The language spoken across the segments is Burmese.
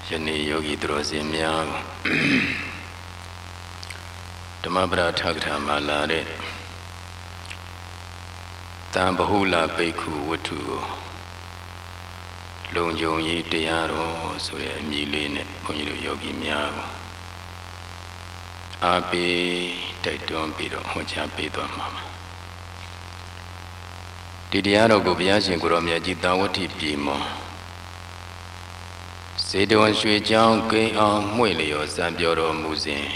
ယနေ့ယောဂီသူတော်စင်များဓမ္မပဒထကထာမှာလာတဲ့တံဘဟုလပိက္ခုဝတ္ထုကိုလုံခြုံရေးတရားတော်ဆိုတဲ့အမည်လေးနဲ့ဘုန်းကြီးတို့ယောဂီများကိုအားပေးတိုက်တွန်းပြီးတော့ဟောကြားပေးသွားမှာပါဒီတရားတော်ကိုဘုရားရှင်ကိုရောမြတ်ကြီးတာဝတိပြည်မှာစေတဝန်ရွှေချောင်းကိန်းအောင်မှွေလျော်စံပြောတော်မူစဉ်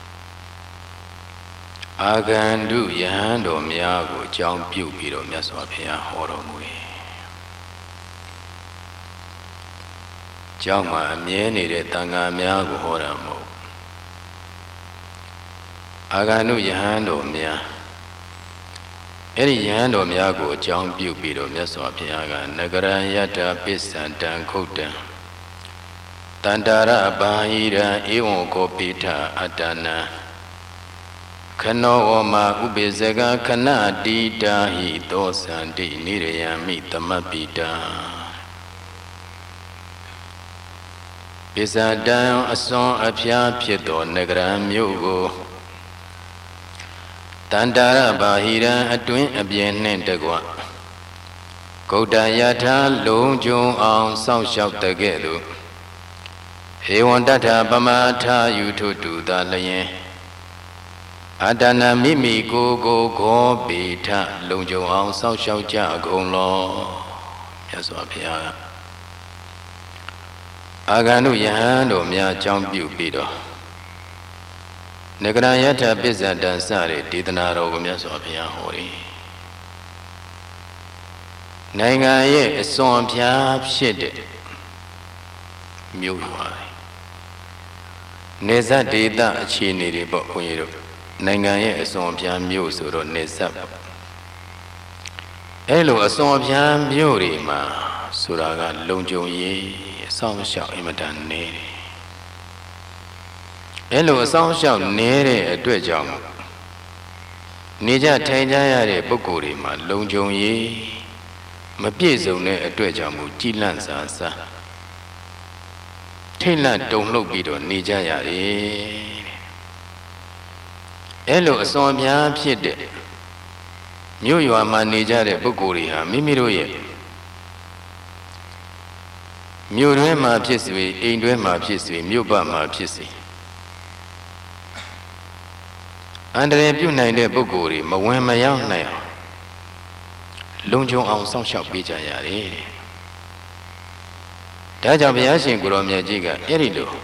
အာဂန္တုယဟန်တော်များကိုအကြောင်းပြုပြီးတော့မြတ်စွာဘုရားဟောတော်မူတယ်။ကျောင်းမှာအမြဲနေတဲ့တန်ခါများကိုဟောတာမဟုတ်အာဂန္တုယဟန်တော်များအဲ့ဒီယဟန်တော်များကိုအကြောင်းပြုပြီးတော့မြတ်စွာဘုရားကနဂရယတ္တပစ္စံတံခုတ်တံတန္တာရဘာဟိရံဧဝံကောပိဋအတ္တနာခနောဝမဥပိစကခဏတိတာဟိသောသန္တိနိရယမိသမပိတာပိစတံအစွန်အဖျားဖြစ်သောနဂရမြို့ကိုတန္တာရဘာဟိရံအတွင်းအပြင်နှင့်တကွဂௌတယထာလုံးကျုံအောင်စောင့်ရှောက်တကဲ့သို့ဧဝံတထပမထာယူထုတုသာလျင်အတ္တနာမိမိကိုယ်ကိုခောပိထလုံခြုံအောင်စောင့်ရှောက်ကြကုန်လောမြတ်စွာဘုရားအာဂန္တုယဟန်တို့များအကြောင်းပြုပြီးတော့နဂရယထပစ္စတံစတဲ့ဒေသနာတော်ကိုမြတ်စွာဘုရားဟောတယ်နိုင်ငံရဲ့အစွန်ဖျားဖြစ်တဲ့မြို့ရွာနေဇတ်ဒေသအခြေအနေတွေပေါ့ဘုန်းကြီးတို့နိုင်ငံရဲ့အစွန်အဖျားမြို့ဆိုတော့နေဇတ်ပေါ့အဲ့လိုအစွန်အဖျားမြို့တွေမှာဆိုတာကလုံခြုံရေးအဆောင်အရှောက်အင်မတန်နေတယ်အဲ့လိုအဆောင်အရှောက်နေတဲ့အတွက်ကြောင့်နေကြထိုင်ကြရတဲ့ပုဂ္ဂိုလ်တွေမှာလုံခြုံရေးမပြည့်စုံတဲ့အတွက်ကြောင့်ကြည်လန့်စာစားထိတ်လန့်တုန်လှုပ်ပြီးတော့နေကြရတယ်အဲ့လိုအစွန်အဖျားဖြစ်တဲ့မြို့ရွာမှာနေကြတဲ့ပုဂ္ဂိုလ်တွေဟာမိမိတို့ရဲ့မြို့တွင်းမှာဖြစ်စေအိမ်တွင်းမှာဖြစ်စေမြို့ပမှာဖြစ်စေအန္တရာယ်ပြုနိုင်တဲ့ပုဂ္ဂိုလ်တွေမဝင်မရောက်နိုင်အောင်လုံခြုံအောင်စောင့်ရှောက်ပေးကြရတယ်ဒါကြောင့်ဘုရားရှင်ကိုရောမြတ်ကြီးကအဲ့ဒီလို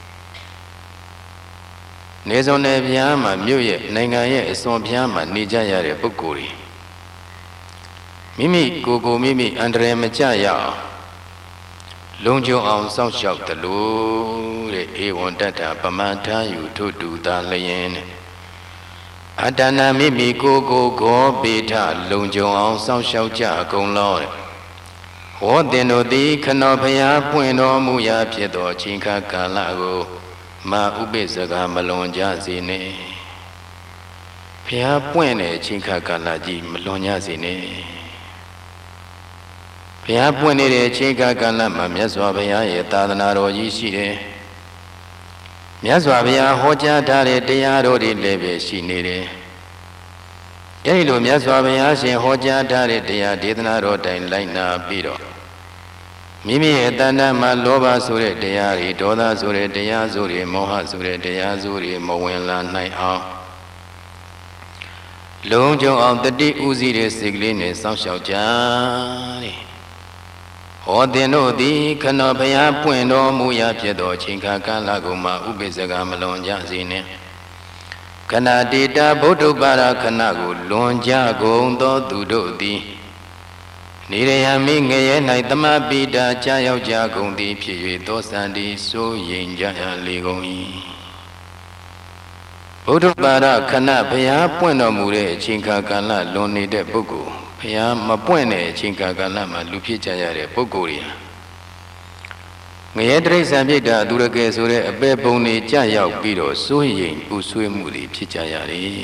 နေစုံနယ်ပြားမှာမြို့ရဲ့နိုင်ငံရဲ့အစွန်ပြားမှာနေကြရတဲ့ပုဂ္ဂိုလ်တွေမိမိကိုယ်ကိုမိမိအန္တရာယ်မကြရအောင်လုံခြုံအောင်စောင့်ရှောက်တယ်လို့တဲ့ဧဝံတတ္ထပမထာယူထုတုသာလျင်အတ္တနာမိမိကိုယ်ကိုခောပိဋလုံခြုံအောင်စောင့်ရှောက်ကြကုန်လောတဲ့ဟောတင်တို့သည်ခနောဘုရားပွင့်တော်မူရာဖြစ်သောအချိန်ကာလကိုမာဥပိစကမလွန်ကြစေနှင့်ဘုရားပွင့်တဲ့အချိန်ကာလကြီးမလွန်ကြစေနှင့်ဘုရားပွင့်နေတဲ့အချိန်ကာလမှာမြတ်စွာဘုရားရဲ့သာသနာတော်ကြီးရှိတယ်မြတ်စွာဘုရားဟောကြားထားတဲ့တရားတော်တွေလည်းပဲရှိနေတယ်အဲဒီလိုမြတ်စွာဘုရားရှင်ဟောကြားထားတဲ့တရားဒေသနာတော်တိုင်လိုက်နာပြီးတော့မိမိရဲ့တဏ္ဍာမှာလောဘဆိုတဲ့တရားတွေဒေါသဆိုတဲ့တရားဆိုတွေမောဟဆိုတဲ့တရားဆိုတွေမဝင်လာနိုင်အောင်လုံခြုံအောင်တတိဥစည်းတဲ့စိတ်ကလေးနဲ့စောင့်ရှောက်ကြတဲ့ဟောတင်တို့သည်ခနောဘုရားပွင့်တော်မူရာဖြစ်သောအချိန်ကာလကိုမှဥပိ္ပစကမလွန်ကြစေနှင့်ခဏတေတာဗုဒ္ဓပါရခဏကိုလွန်ကြကုန်သောသူတို့သည်နိရယမိငရဲ၌သမပိတာကြာရောက်ကြကုန်သည်ဖြစ်၍သောစန္ဒီစိုးရင်ကြရလေကုန်၏ဗုဒ္ဓပါရခဏဘုရားပွင့်တော်မူတဲ့အချိန်ကာလလွန်နေတဲ့ပုဂ္ဂိုလ်ဘုရားမပွင့်တဲ့အချိန်ကာလမှာလူဖြစ်ကြရတဲ့ပုဂ္ဂိုလ်တွေငရဲတိရစ္ဆာန်ပြိတ္တာသူရကယ်ဆိုတဲ့အပေပုံတွေကြာရောက်ပြီးတော့စိုးရင်ပူဆွေးမှုတွေဖြစ်ကြရတယ်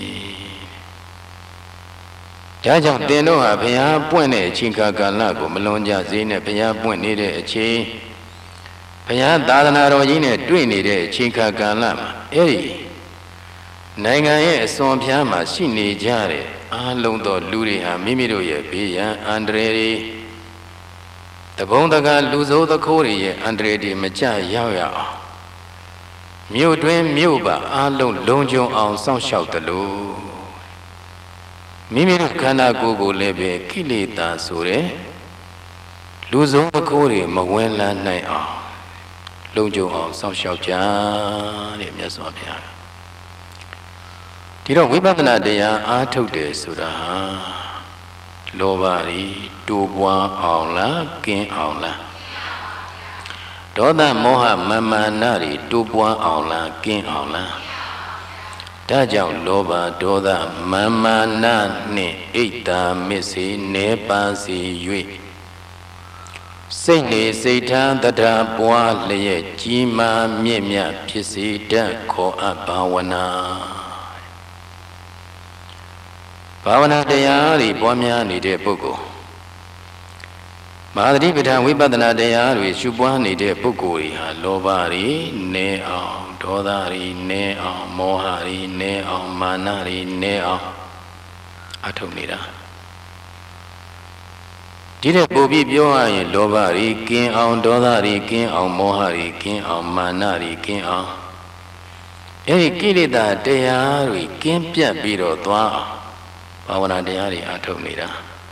ဒါကြောင့်သင်တို့ဟာဘုရားပွင့်တဲ့အချိန်ကာလကိုမလွန်ကြစေနဲ့ဘုရားပွင့်နေတဲ့အချိန်ဘဘုရားသာသနာတော်ကြီးနဲ့တွေ့နေတဲ့အချိန်ခါကာလမှာအဲ့ဒီနိုင်ငံရဲ့အစွန်ဖျားမှာရှိနေကြတဲ့အားလုံးသောလူတွေဟာမိမိတို့ရဲ့ဘေးရန်အန္တရာယ်တွေတဘုံတကာလူဆိုးသခိုးတွေရဲ့အန္တရာယ်တွေမကြရောက်ရအောင်မြို့တွင်မြို့ပါအားလုံးလုံခြုံအောင်စောင့်ရှောက်တယ်လို့မိမိတို့ခန္ဓာကိုယ်ကိုလည်းပဲကိလေသာဆိုတဲ့လူဆိုးသခိုးတွေမဝင်လာနိုင်အောင်လုံခြုံအောင်စောင့်ရှောက်ကြတဲ့မြတ်စွာဘုရားဒီတော့ဝိပဿနာတရားအားထုတ်တယ်ဆိုတာလောဘတွေတိုးပွားအောင်လားကင်းအောင်လားဒေါသမောဟမာမာနတွေတိုးပွားအောင်လားကင်းအောင်လားဒါကြောင့်လောဘဒေါသမာမာနနှင့်ဣဒ္ဓာမစ္စေနေပါစေ၍စိတ်နေစိတ်ထားတထာပွားလျက်ကြီးမားမြင့်မြတ်ဖြစ်စေတတ်ခေါ်အပ်ဘာဝနာဘာဝနာတရားတွေပွားများနေတဲ့ပုဂ္ဂိုလ်မဟာသတိပဋ္ဌာန်ဝိပဿနာတရားတွေရှုပွားနေတဲ့ပုဂ္ဂိုလ်တွေဟာလောဘတွေနည်းအောင်ဒေါသတွေနည်းအောင်မောဟတွေနည်းအောင်မာနတွေနည်းအောင်အထုတ်နေတာဒီတဲ့ပို့ပြီးပြောရရင်လောဘတွေကင်းအောင်ဒေါသတွေကင်းအောင်မောဟတွေကင်းအောင်မာနတွေကင်းအောင်အဲဒီကိလေသာတရားတွေကင်းပြတ်ပြီးတော့သွားဘာဝနာတရားတွေအထုတ်နေတာ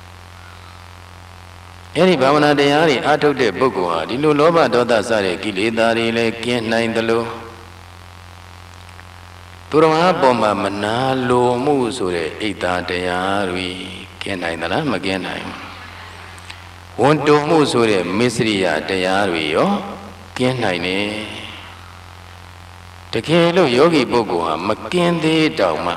အဲဒီဘာဝနာတရားတွေအထုတ်တဲ့ပုဂ္ဂိုလ်ဟာဒီလိုလောဘဒေါသစတဲ့ကိလေသာတွေလည်းကင်းနိုင်သလိုသူတော်ဘာပေါ်မှာမနာလိုမှုဆိုတဲ့ဣဒ္ဓတရားတွေကင်းနိုင်သလားမကင်းနိုင်ဘူးဝန်တုံမှုဆိုတဲ့မစ္စရိယတရားတွေရောကင်းနိုင်တယ်တကယ်လို့ယောဂီပုဂ္ဂိုလ်ဟာမကင်းသေးတောင်မှ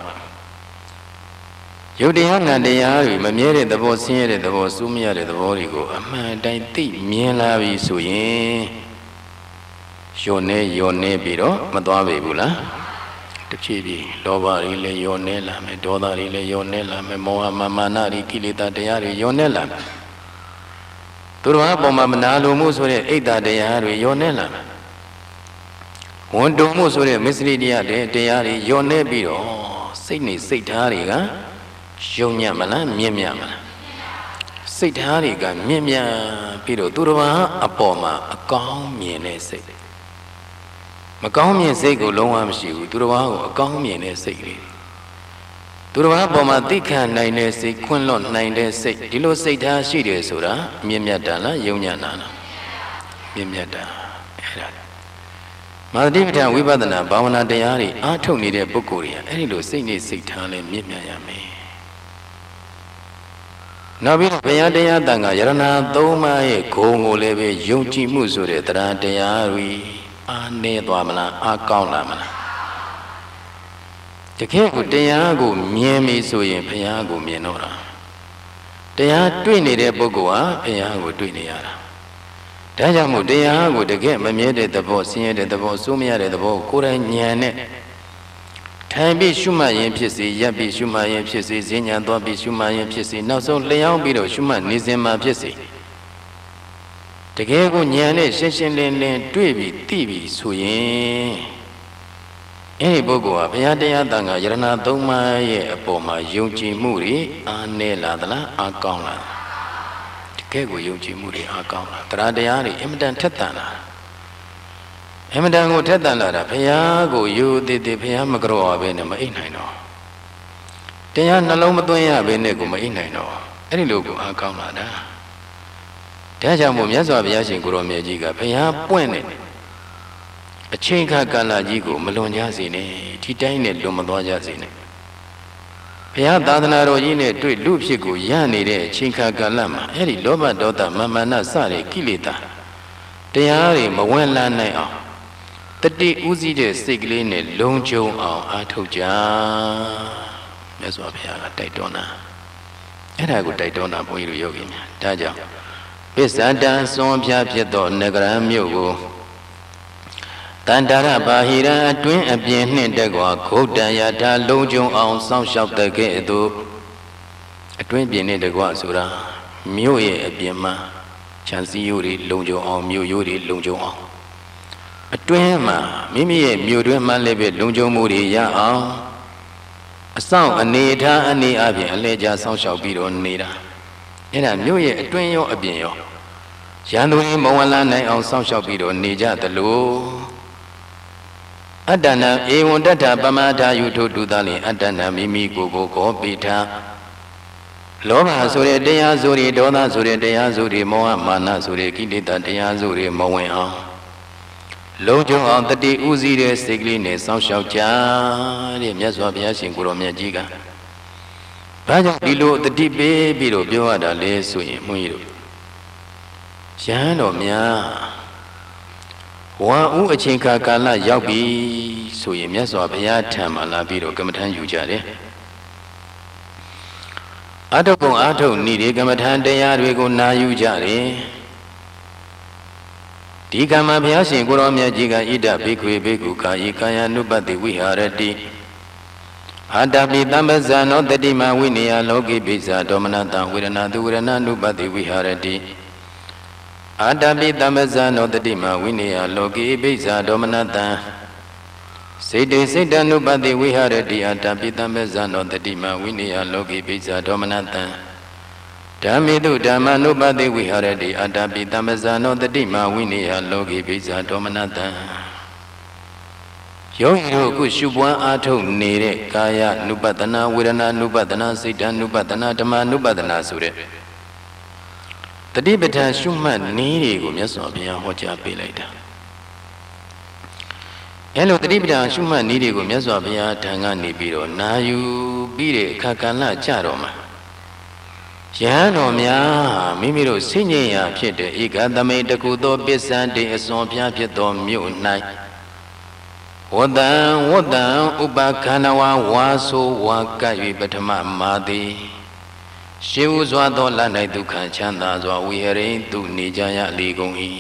ယုတ်တရားနံတရားတွေမမြဲတဲ့သဘောဆင်းရဲတဲ့သဘောစူးမရတဲ့သဘောတွေကိုအမှန်တိုင်းသိမြင်လာပြီဆိုရင်ယွန်နေပြီးတော့မသွားပေဘူးလားတဖြည်းဖြည်းလောဘတွေလည်းယွန်နေလာမယ်ဒေါသတွေလည်းယွန်နေလာမယ်မောဟမာနတွေကိလေသာတရားတွေယွန်နေလာမယ်သူတော်အပေါ်မှာမနာလိုမှုဆိုတဲ့ဣဒ္ဓတရားတွေယွန်နေလာမယ်ဝန်တုံမှုဆိုတဲ့မစ္စရိတရားတွေယွန်နေပြီးတော့စိတ်နေစိတ်ထားတွေကယုံညံ့မလားမြင့်မြတ်မလားစိတ်ထားတွေကမြင့်မြတ်ပြီးတော့သူတော်ဘာအပေါ်မှာအကောင်းမြင်တဲ့စိတ်မကောင်းမြင်စိတ်ကိုလုံးဝမရှိဘူးသူတော်ဘာကိုအကောင်းမြင်တဲ့စိတ်လေးသူတော်ဘာအပေါ်မှာသိခံနိုင်တဲ့စိတ်ခွင့်လွတ်နိုင်တဲ့စိတ်ဒီလိုစိတ်ထားရှိတယ်ဆိုတာမြင့်မြတ်တာလားယုံညံ့တာလားမြင့်မြတ်တာအဲ့ဒါမာသတိပဋ္ဌာန်ဝိပဿနာဘာဝနာတရားတွေအားထုတ်နေတဲ့ပုဂ္ဂိုလ်တွေအဲ့ဒီလိုစိတ်နဲ့စိတ်ထားလဲမြင့်မြတ်ရမယ်နောက်ပြီးဘုရားတရားတန်ခါယရဏသုံးပါးရဲ့ဂုဏ်ကိုလည်းပဲယုံကြည်မှုဆိုတဲ့တရားတရားတွေအားနည်းသွားမလားအားကောင်းလာမလားတကယ်ကိုတရားကိုမြင်ပြီဆိုရင်ဘုရားကိုမြင်တော့တာတရားတွေ့နေတဲ့ပုဂ္ဂိုလ်ဟာဘုရားကိုတွေ့နေရတာဒါကြောင့်မို့တရားကိုတကယ်မမြဲတဲ့သဘောဆင်းရဲတဲ့သဘောစိုးမရတဲ့သဘောကိုယ်တိုင်ဉာဏ်နဲ့ထိုင်ပြီးရှုမှတ်ရင်ဖြစ်စေရပ်ပြီးရှုမှတ်ရင်ဖြစ်စေဈဉ္ဉံသွားပြီးရှုမှတ်ရင်ဖြစ်စေနောက်ဆုံးလျှောင်းပြီးတော့ရှုမှတ်နေစဉ်မှာဖြစ်စေတကယ်ကိုဉာဏ်နဲ့ရှင်းရှင်းလင်းလင်းတွေ့ပြီးသိပြီးဆိုရင်အဲဒီပုဂ္ဂိုလ်ဟာဘုရားတရားတန်ခါယရဏသုံးပါးရဲ့အပေါ်မှာယုံကြည်မှုတွေအားနည်းလာသလားအားကောင်းလာတကယ်ကိုယုံကြည်မှုတွေအားကောင်းလာတရားတွေအင်မတန်ထက်သန်လာအမတန်ကိုထက်သန်လာတာဘုရားကိုယူသေးသေးဘုရားမကြောက်ပဲနဲ့မအိပ်နိုင်တော့တရားနှလုံးမသွင်းရပဲနဲ့ကိုမအိပ်နိုင်တော့အဲ့ဒီလိုကိုအားကောင်းလာတာဒါကြောင့်မို့မြတ်စွာဘုရားရှင်ကိုရောမြတ်ကြီးကဘုရားပွင့်တဲ့အချိန်ခါကာလကြီးကိုမလွန်ကြစေနဲ့ဒီတိုင်းနဲ့လွန်မသွားကြစေနဲ့ဘုရားသာသနာတော်ကြီးနဲ့တွေ့လူဖြစ်ကိုရနေတဲ့အချိန်ခါကာလမှာအဲ့ဒီလောဘဒေါသမာမာနစတဲ့ကိလေသာတရားတွေမဝင်လာနိုင်အောင်တတိဥစည်းတဲ့စိတ်ကလေးနဲ့လုံခြုံအောင်အားထုတ်ကြမြတ်စွာဘုရားကတိုက်တွန်းတာအဲ့ဒါကိုတိုက်တွန်းတာဘုန်းကြီးတို့ယောဂီများဒါကြောင့်ပစ္ဆတံစွန်ဖြားဖြစ်သောနဂရမြို့ကိုတန္တရဘာဟိရန်အတွင်းအပြင်နှင့်တက်ကွာဂုတ်တံယထာလုံခြုံအောင်စောင့်ရှောက်တဲ့ကဲ့သို့အတွင်းပြင်နှင့်တက်ကွာဆိုတာမြို့ရဲ့အပြင်မှာခြံစည်းရိုးတွေလုံခြုံအောင်မြို့ရိုးတွေလုံခြုံအောင်အတွင်းမှာမိမိရဲ့မြို့တွင်းမှလည်းပဲလုံခြုံမှုတွေရအောင်အဆောင်အနေထားအနေအပြင်အလဲကျဆောင်းလျှောက်ပြီးတော့နေတာအဲ့ဒါမြို့ရဲ့အတွင်းရောအပြင်ရောရန်သူတွေမဝင်လာနိုင်အောင်ဆောင်းလျှောက်ပြီးတော့နေကြသလိုအတ္တနာဧဝံတတ္ထပမထာယုထုတုသလင်အတ္တနာမိမိကိုယ်ကိုကောပိထာလောဘဆိုတဲ့တရားဆိုတွေဒေါသဆိုတဲ့တရားဆိုတွေမောဟမာနဆိုတဲ့ကိလေသာတရားဆိုတွေမဝင်အောင်လုံးကျုံအောင်တတိဥစည်းတဲ့စိတ်ကလေးနဲ့စောင့်ရှောက်ကြတဲ့မြတ်စွာဘုရားရှင်ကိုရောမြတ်ကြီးကဘာကြောင့်ဒီလိုတတိပေးပြီးတော့ပြောရတာလဲဆိုရင်ဘုန်းကြီးတို့ရဟန်းတော်များဝါဥအချိန်ကာလရောက်ပြီဆိုရင်မြတ်စွာဘုရားထံမှာလာပြီးတော့ကမ္မထမ်းယူကြတယ်အာထုပ်ကုံအာထုပ်ဤတွေကမ္မထမ်းတရားတွေကိုနာယူကြတယ်ဒီကမ္မဘုရားရှင်ကိုရောမြတ်ကြီးကဣဒဘိက္ခွေဘိက္ခုကာယိကာယ ानु ပတ္တိဝိဟာရတိအာတပိတမ္ပဇာနောတတိမဝိနယလောကိပိဇာဒေါမနတံဝေရဏသူဝေရဏ ानु ပတ္တိဝိဟာရတိအာတပိတမ္ပဇာနောတတိမဝိနယလောကိပိဇာဒေါမနတံစေတေစိတ်တ ानु ပတ္တိဝိဟာရတိအာတပိတမ္ပဇာနောတတိမဝိနယလောကိပိဇာဒေါမနတံဓမ္မေတုဓမ္မ ानु ပတ္တိဝိဟာရတိအာတပိတမ္ပဇာနောတတိမဝိနယလောကိပိဇာဒေါမနတံယောဂီတို့အခုရှုပွားအားထုတ်နေတဲ့ကာယ ानु ပတနာဝေဒနာ ानु ပတနာစိတ်တ ानु ပတနာဓမ္မ ानु ပတနာဆိုတဲ့တတိပဋ္ဌာန်ရှုမှတ်နည်းတွေကိုမြတ်စွာဘုရားဟောကြားပေးလိုက်တာအဲလိုတတိပဋ္ဌာန်ရှုမှတ်နည်းတွေကိုမြတ်စွာဘုရားထံကနေပြီးတော့နာယူပြီးတဲ့အခါကဏ္ဍကြတော့မှာယဟန်တော်များမိမိတို့စိတ်ငြိမ်ရာဖြစ်တဲ့ဧကသမိတ်တကူသောပစ္စံတေအစွန်ပြားဖြစ်သောမြို့၌ဝတ္တံဥပခန္ဓဝါဝါဆိုဝါကပ်၍ပထမမာသည်ရှေးဥစွာသောလ၌ဒုက္ခချမ်းသာစွာဝိဟရိန်သူနေကြရလေကုန်၏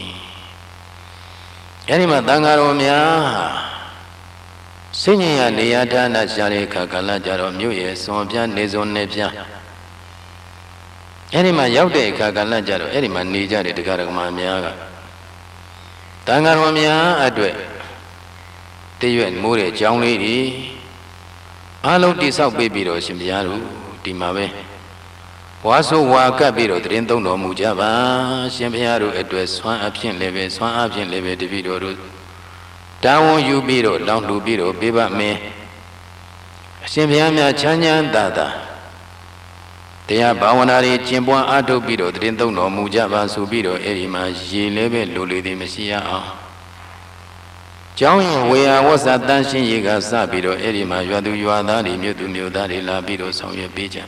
အဲဒီမှာတန်ဃာတော်များစိတ်ငြိမ်ရာနေရာဌာနရှာတဲ့အခါကလည်းကြတော့မြို့ရဲ့စွန်ပြားနေစွန်နေပြားအဲ့ဒီမှာရောက်တဲ့အခါကလည်းကြတော့အဲ့ဒီမှာနေကြတဲ့တရားဓမ္မများကတန်ဃာတော်များအတွက်တည့်ရွက်မိုးတဲ့ကြောင်းလေးတွေအားလုံးတိဆောက်ပေးပြီးတော့ရှင်ဘုရားတို့ဒီမှာပဲဝါဆိုဝါကပ်ပြီးတော့တရင်သုံးတော်မူကြပါရှင်ဘုရားတို့အတွက်ဆွမ်းအဖြစ်လည်းပဲဆွမ်းအဖြစ်လည်းပဲတပည့်တော်တို့တာဝန်ယူပြီးတော့လောင်းလှူပြီးတော့ပေးပါမယ်အရှင်ဘုရားများချမ်းချမ်းသာသာတရားဘာဝနာတွေကျင့်ပွားအားထုတ်ပြီးတော့တရင်သုံးတော်မူကြပါဆိုပြီးတော့အဲ့ဒီမှာရေလည်းပဲလိုလေသည်မရှိရအောင်ကျောင်းရင်ဝေယဝဆတန်ရှင်းရေကစပြီးတော့အဲ့ဒီမှာရွာသူရွာသားတွေမြို့သူမြို့သားတွေလာပြီးတော့ဆောင်ရွက်ပေးကြ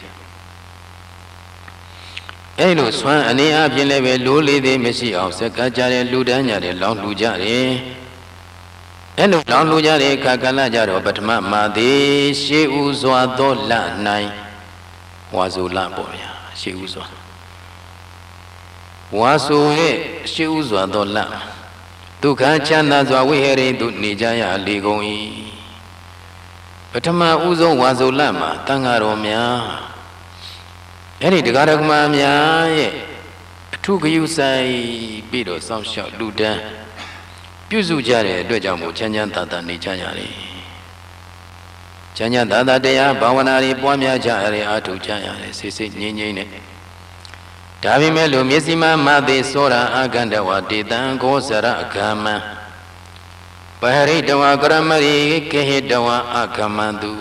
အဲ့လိုဆွမ်းအနေအချင်းလည်းပဲလိုလေသည်မရှိအောင်စက်ကကြတဲ့လူတန်းကြတဲ့လောင်းလှူကြတယ်အဲ့လိုလောင်းလှူကြတဲ့အခါကလည်းကြတော့ပထမမာသည်ရှေးဥစွာသောလ၌ဝါဆိုလပေါ့ဗျာရှေးဥစွာဝါဆိုရဲ့ရှေးဥစွာသောလဒုက္ခချမ်းသာစွာဝိဟရိတုနေကြရလေကုန်၏ပထမဦးဆုံးဝါဆိုလမှာတန်ဃာတော်များအဲ့ဒီတရားဓမ္မများရဲ့အထုဂယုဆိုင်ပြီးတော့စောင့်ရှောက်လူတန်းပြုစုကြတဲ့အတွက်ကြောင့်မို့ချမ်းချမ်းသာသာနေကြရတယ်ချမ်းချမ်းသာသာတရားဘာဝနာတွေပွားများကြရတယ်အားထုတ်ကြရတယ်စိတ်စိတ်ငြိမ်ငြိမ်နဲ့ဒါပေမဲ့လို့မျက်စိမှမသေးစောရာအာကန္တဝတေတံကောစရအဂမံပဟရိတဝကရမရိကေဟိတဝအခမန္တု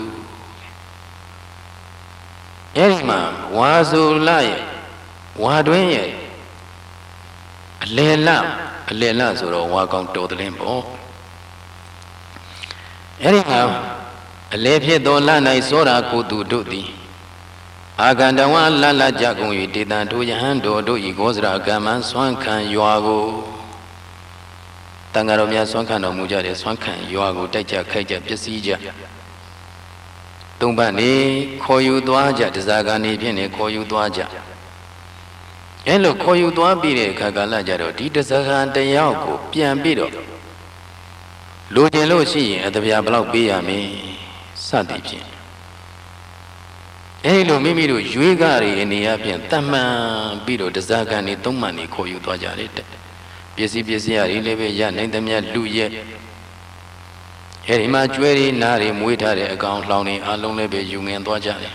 အဲ့ဒီမှာဝါဆိုလရဲ့ဝါတွင်းရဲ့အလယ်လဆိုတော့ဝါကောင်တော်တလင်းပေါ့အဲ့ဒီမှာအလယ်ဖြစ်သောလ၌စောရာကိုသူတို့သည်အာကန္တဝလလကြကုန်၍တေတံထိုယဟန်တော်တို့ဤဂောဇရာကမ္မံဆွမ်းခံရွာကိုတန်ဃာတော်များဆွမ်းခံတော်မူကြတဲ့ဆွမ်းခံရွာကိုတိုက်ကြခိုက်ကြပစ္စည်းကြသုံးပတ်နေခေါ်ယူသွားကြတစားကနေဖြင့်နေခေါ်ယူသွားကြအဲလိုခေါ်ယူသွားပြီးတဲ့အခါကလည်းကြတော့ဒီတစားကန်တယောက်ကိုပြန်ပြီးတော့လိုချင်လို့ရှိရင်အတပြာဘလောက်ပေးရမည်စသည်ဖြင့်အဲဒီလိုမိမိတို့ရွေးကားတွေအနေအချင်းတတ်မှန်ပြီးတော့တစားကန်နေသုံးမှန်နေခေါ်ယူသွားကြတယ်ပြစ္စည်းရည်လည်းပဲရနိုင်သမျှလူရဲ့အဲဒီမှာကျွဲရီနာရီမွေးထားတဲ့အကောင်လှောင်နေအလုံးလည်းပဲယူငင်သွားကြတယ်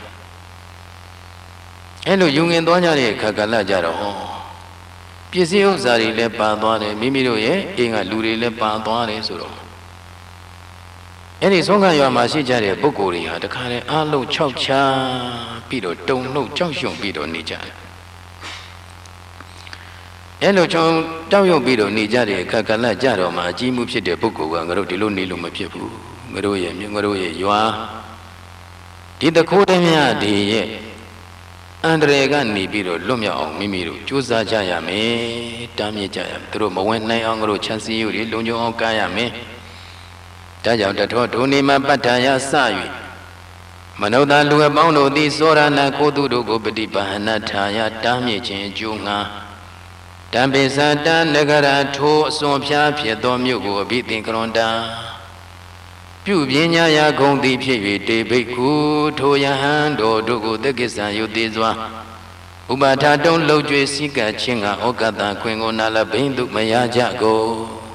အဲလိုယူငင်သွားကြတဲ့အခါကလည်းကြတော့ပစ္စည်းဥစ္စာတွေလည်းပါသွားတယ်မိမိတို့ရဲ့အိမ်ကလူတွေလည်းပါသွားတယ်ဆိုတော့အဲ့ဒီဆုံးခံရွာမှာရှိကြတဲ့ပုဂ္ဂိုလ်တွေဟာတခါလေအလုံး၆ချာပြီးတော့တုံနှုတ်ကြောက်ရွံ့ပြီးတော့နေကြတယ်အဲ့လိုကြောက်ရွံ့ပြီးတော့နေကြတဲ့အခါကလည်းကြတော့မှအကြီးမှုဖြစ်တဲ့ပုဂ္ဂိုလ်ကငါတို့ဒီလိုနေလို့မဖြစ်ဘူးငါတို့ရဲ့ရွာဒီတခိုးတည်းများဒီရဲ့အန္တရာယ်ကနေပြီးတော့လွတ်မြောက်အောင်မိမိတို့ကြိုးစားကြရမယ်တားမြစ်ကြရမယ်သူတို့မဝင်နိုင်အောင်ငါတို့ချမ်းစည်းရုပ်တွေလုံခြုံအောင်ကားရမယ်ဒါကြောင့်တထောဒုနေမှာပဋ္ဌာယစ၍မနုဿလူအပေါင်းတို့သည်သောရဏကိုသူတို့ကိုပฏิပါဟနထာယတားမြစ်ခြင်းအကျိုးငှာတံပိသတနဂရထိုအစွန်ဖျားဖြစ်သောမြို့ကိုအဘိသင်္ကရွန်တာပြုပညာရာဂုံသည်ဖြစ်၍တေဘိက္ခုထိုယဟန်တို့ကိုသက္ကိစ္စယုသေးစွာဥပါထာတုံးလှုပ်ကြွေစည်းကပ်ခြင်းကဩကတခွင်ကိုနာလဘိန္တုမရကြကုန်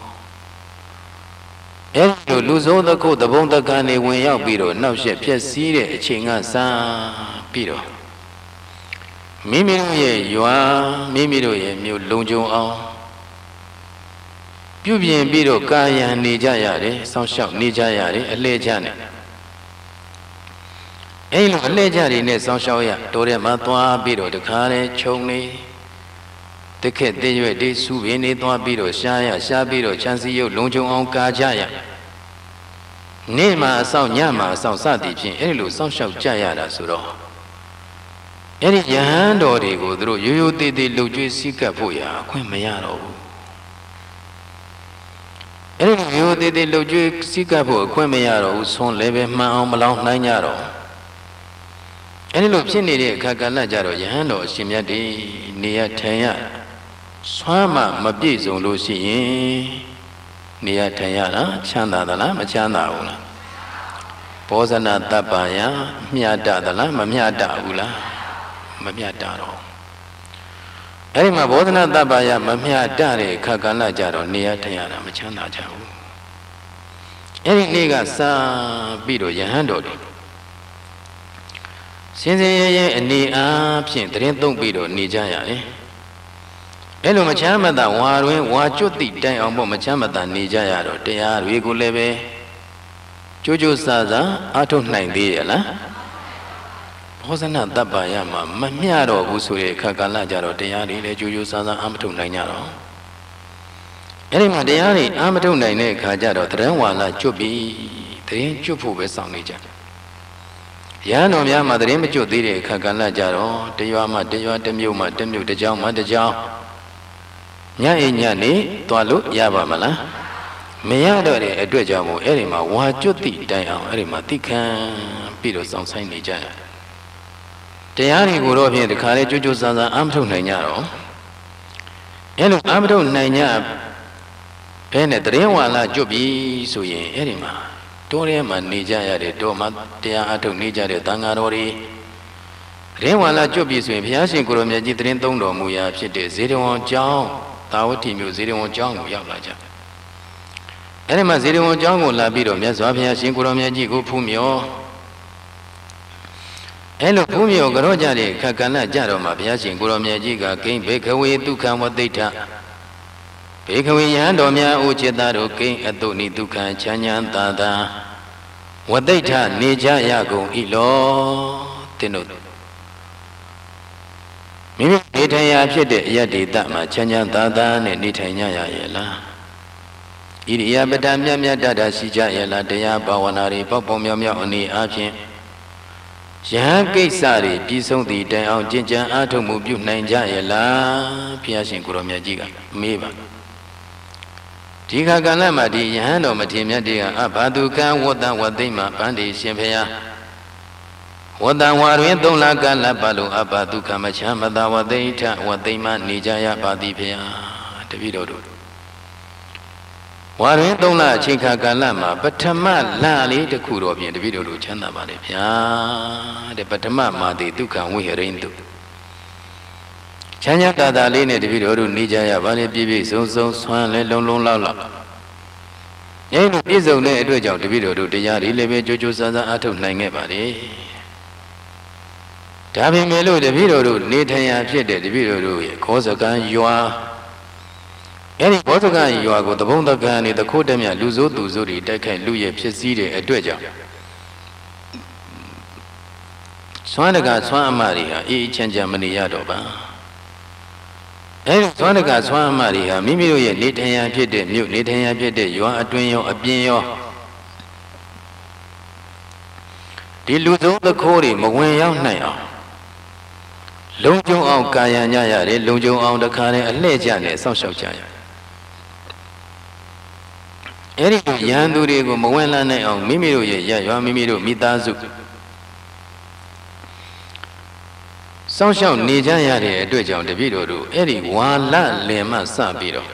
အဲဒီလူစိုးသခုတဘုံတကနေဝင်ရောက်ပြီးတော့နောက်ဆက်ဖြစ်စည်းတဲ့အချိန်ကစပြီးတော့မိမိတို့ရဲ့ရွာမိမိတို့ရဲ့မြို့လုံခြုံအောင်ပြုပြင်ပြီးတော့ကာယံနေကြရတယ်စောင့်ရှောက်နေကြရတယ်အလှည့်ချနဲ့အဲ့လိုအလှည့်ချတွေနဲ့စောင့်ရှောက်ရတိုးထဲမှာသွားပြီးတော့တခါလဲခြုံနေတခက်တည်းရွက်တွေစူပင်းနေသွားပြီးတော့ရှားပြီးတော့ချမ်းစီရုပ်လုံခြုံအောင်ကာကြရနေ့မှာအဆောင်ညမှာအဆောင်စသည်ဖြင့်အဲ့လိုစောင့်ရှောက်ကြရတာဆိုတော့အဲ့ဒီယဟန်တော်တွေကိုသူတို့ရိုးရိုးသေးသေးလှုပ်ကြွေးစည်းကပ်ဖို့ရာအခွင့်မရတော့ဘူးအဲ့ဒီရိုးသေးသေးလှုပ်ကြွေးစည်းကပ်ဖို့အခွင့်မရတော့ဘူးဆွန်လည်းပဲမှန်အောင်မလောင်းနိုင်ကြတော့အဲ့ဒီလိုဖြစ်နေတဲ့အခါကလည်းကြတော့ယဟန်တော်အရှင်မြတ်တွေနေရထိုင်ရဆွမ်းမှမပြည့်စုံလို့ရှိရင်နေရထိုင်ရတာချမ်းသာသလားမချမ်းသာဘူးလားဘောဇနာတပ္ပယမျှတသလားမမျှတဘူးလားမမျှတတော့အဲ့ဒီမှာဘောဓနာတပ္ပယမမျှတတဲ့အခါကလည်းကြတော့နေရထိုင်ရတာမချမ်းသာကြဘူးအဲ့ဒီနေ့ကစပြီးတော့ယဟန်တော်တွေစင်စင်ရဲအနေအားဖြင့်တရင်သုံးပြီးတော့နေကြရတယ်အဲ့လိုမချမ်းမသာဝါတွင်ဝါကျွတ်တိတိုင်အောင်ပေါ့မချမ်းမသာနေကြရတော့တရားတွေကိုလည်းပဲကြိုးကြိုးစားစားအားထုတ်နိုင်သေးရဲ့လားဘောဇနာတပ္ပယမှာမမျှတော့ဘူးဆိုတဲ့အခါကလည်းကြတော့တရားတွေလည်းကြိုးကြိုးစားစားအားမထုတ်နိုင်ကြတော့အဲ့ဒီမှာတရားတွေအားမထုတ်နိုင်တဲ့အခါကျတော့တရံဝါလာကျွတ်ပြီးတရင်ကျွတ်ဖို့ပဲစောင့်နေကြရဟန်းတော်များမှာတရင်မကျွတ်သေးတဲ့အခါကလည်းကြတော့တရွာမှတရွာတစ်မြို့မှတစ်မြို့တစ်ကြောင်းမှတစ်ကြောင်းညအိညနေသွားလို့ရပါမလားမရတော့တဲ့အတွက်ကြောင့်မို့အဲ့ဒီမှာဝါကျွတ်တိတိုင်အောင်အဲ့ဒီမှာသိခံပြီးတော့စောင့်ဆိုင်နေကြရတရားတွေကိုတော့ဖြင့်ဒီခါလေးကြွကြွဆန်းဆန်းအာမထုတ်နိုင်ကြတော့အဲ့လိုအာမထုတ်နိုင်ကြဘဲနဲ့တရင်ဝါလာကျွတ်ပြီဆိုရင်အဲ့ဒီမှာတောထဲမှာနေကြရတဲ့တောမှာတရားအထုတ်နေကြတဲ့သံဃာတော်တွေတရင်ဝါလာကျွတ်ပြီဆိုရင်ဘုရားရှင်ကိုရောမြတ်ကြီးတရင်သုံးတော်မူရာဖြစ်တဲ့ဇေဒဝံကျောင်းသာဝတိမြို့ဇေဒဝံကျောင်းကိုရောက်လာကြအဲ့ဒီမှာဇေဒဝံကျောင်းကိုလာပြီးတော့မြတ်စွာဘုရားရှင်ကိုရောမြတ်ကြီးကိုဖူးမြော်အဲ့လိုဘုမြော်ကြောကြတဲ့ခက်ကဏ္ဍကြတော့မှဘုရားရှင်ကိုရောမြတ်ကြီးကကိဉ္ဘေခဝေဒုက္ခဝတိဋ္ဌဘေခဝေယံတော်များအိုจิตသားတို့ကိဉ္အတုနိဒုက္ခချမ်းချမ်းသာသာဝတိဋ္ဌနေကြရကုန်ဤလောတင်းတို့မိမိနေထိုင်ရာဖြစ်တဲ့အယတ္တိတမှာချမ်းချမ်းသာသာနဲ့နေထိုင်ကြရရဲ့လားဣရိယာပတမြတ်မြတ်တတရှိကြရဲ့လားတရားဘာဝနာတွေပေါ့ပေါ့မြောက်မြောက်အနေအချင်းယဟန်ကိစ္စတွေပြီးဆုံးသည့်တိုင်အောင်ကျင့်ကြံအားထုတ်မှုပြုနိုင်ကြရဲ့လားဘုရားရှင်ကိုရောမြတ်ကြီးကမေးပါဒီခါကလည်းမှဒီယဟန်တော်မထေရမြတ်တွေကအဘာတုကံဝတ္တဝသိမ့်မှာဗန္ဒီရှင်ဖျားဝတ္တဝါတွင်သုံးလကလပ်ပါလို့အဘာတုကမချမ်းမသာဝသိဋ္ဌဝသိမ့်မှနေကြရပါသည်ဖျားတပည့်တော်တို့ဝါတွင်သုံးလအချိန်ခါကာလမှာပထမလလေးတစ်ခုတော့ဖြင့်တပည့်တော်တို့ချမ်းသာပါလေဗျာတဲ့ပထမမာတိဒုက္ခဝိဟရိန္တုချမ်းသာတာလေးနဲ့တပည့်တော်တို့နေကြရပါလေပြည့်ပြည့်စုံစုံဆွမ်းလဲလုံလုံလောက်လောက်အဲ့လိုပြည့်စုံတဲ့အတွက်ကြောင့်တပည့်တော်တို့တရားတွေလည်းပဲကြိုးကြိုးစားစားအားထုတ်နိုင်ခဲ့ပါလေဒါပေမဲ့လို့တပည့်တော်တို့နေထိုင်ရာဖြစ်တဲ့တပည့်တော်တို့ရဲ့ခောစကံရွာအဲ့ဒီခောစကံရွာကိုတပုံတကံနဲ့တခိုးတမြလူစိုးသူစိုးတွေတိုက်ခိုက်လူရဲ့ဖြစ်စည်းတဲ့အတွက်ကြောင့်ဆွမ်းတကဆွမ်းအမတွေဟာအေးချမ်းချမ်းမနေရတော့ပါအဲဒီဆွမ်းတကဆွမ်းအမတွေဟာမိမိတို့ရဲ့နေထိုင်ရာဖြစ်တဲ့မြို့နေထိုင်ရာဖြစ်တဲ့ရွာအတွင်းရောအပြင်ရောဒီလူစုံသခိုးတွေမဝင်ရောက်နိုင်အောင်လုံခြုံအောင်ကာယံညရတယ်လုံခြုံအောင်တခါနဲ့အလှည့်ကျနဲ့စောင့်ရှောက်ကြရအဲဒီရန်သူတွေကိုမဝင်လာနိုင်အောင်မိမိတို့ရဲ့ရရွာမိမိတို့မိသားစုစောင့်ရှောက်နေကြရတဲ့အတွက်ကြောင့်တပည့်တော်တို့အဲ့ဒီဝါလလင်မှစပြီးတော့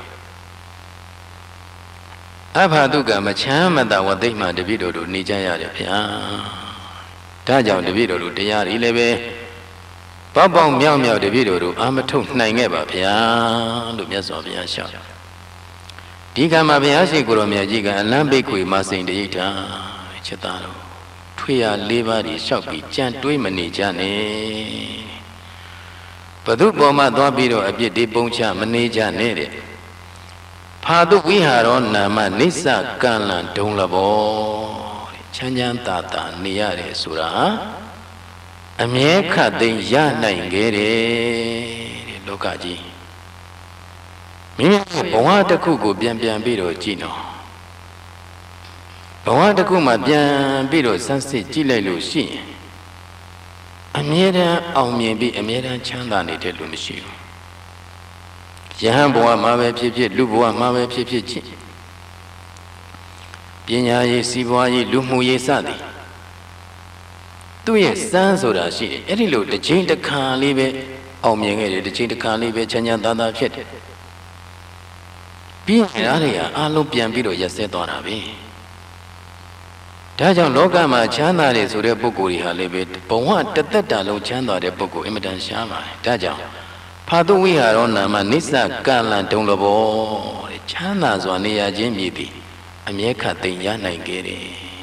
အဘဒုက္ခမချမ်းမသာဝသိမှတပည့်တော်တို့နေကြရတယ်ဗျာဒါကြောင့်တပည့်တော်တို့တရားတွေလည်းပဲပေါပေါမြောက်မြောက်တပည့်တော်တို့အာမထုတ်နိုင်ခဲ့ပါဗျာလို့မြတ်စွာဘုရားရှောက်ဒီကံမှာဘုရားရှိခိုးတော်မြတ်ကြီးကအလံဘိက္ခွေမစိန်တရိဋ္ဌာချက်သားတို့ထွေရ၄ပါးတွေလျှောက်ပြီးကြံတွေးမနေကြနဲ့ဘု து ပေါ်မှာသွားပြီးတော့အပြစ်တွေပုံချမနေကြနဲ့တဲ့ဖာတုဝိဟာရောနာမနိစ္စကံလံဒုံလဘောတဲ့ချမ်းချမ်းသာသာနေရတယ်ဆိုတာအမြဲခတ်သိမ်းရနိုင်ခဲ့တယ်တဲ့လောကကြီးမိမိဘဝတစ်ခုကိုပြန်ပြီးတော့ကြည့်နော်ဘဝတစ်ခုမှာပြန်ပြီးတော့စမ်းစစ်ကြည့်လိုက်လို့ရှိရင်အမြဲတမ်းအောင်မြင်ပြီးအမြဲတမ်းချမ်းသာနေတဲ့လူမရှိဘူးယဟန်ဘဝမှာပဲဖြစ်ဖြစ်လူဘဝမှာပဲဖြစ်ဖြစ်ချင်းပညာရေးစီးပွားရေးလူမှုရေးစသည်သူ့ရဲ့စမ်းဆိုတာရှိတယ်အဲ့ဒီလိုတစ်ချိန်တစ်ခါလေးပဲအောင်မြင်ခဲ့တယ်တစ်ချိန်တစ်ခါလေးပဲချမ်းချမ်းသာသာဖြစ်တယ်ပြီးရင်အားတွေအားလုံးပြန်ပြီးတော့ရက်စဲသွားတာပဲဒါကြောင့်လောကမှာချမ်းသာတယ်ဆိုတဲ့ပုဂ္ဂိုလ်တွေဟာလည်းပဲဘဝတသက်တာလုံးချမ်းသာတဲ့ပုဂ္ဂိုလ်အင်မတန်ရှားပါတယ်ဒါကြောင့်ဖာတုဝိဟာရောနာမနိစ္စကလံဒုံလဘောတဲ့ချမ်းသာစွာနေရခြင်းမြည်သည်အမြဲခတ်သိမ်းရနိုင်ခဲ့တယ်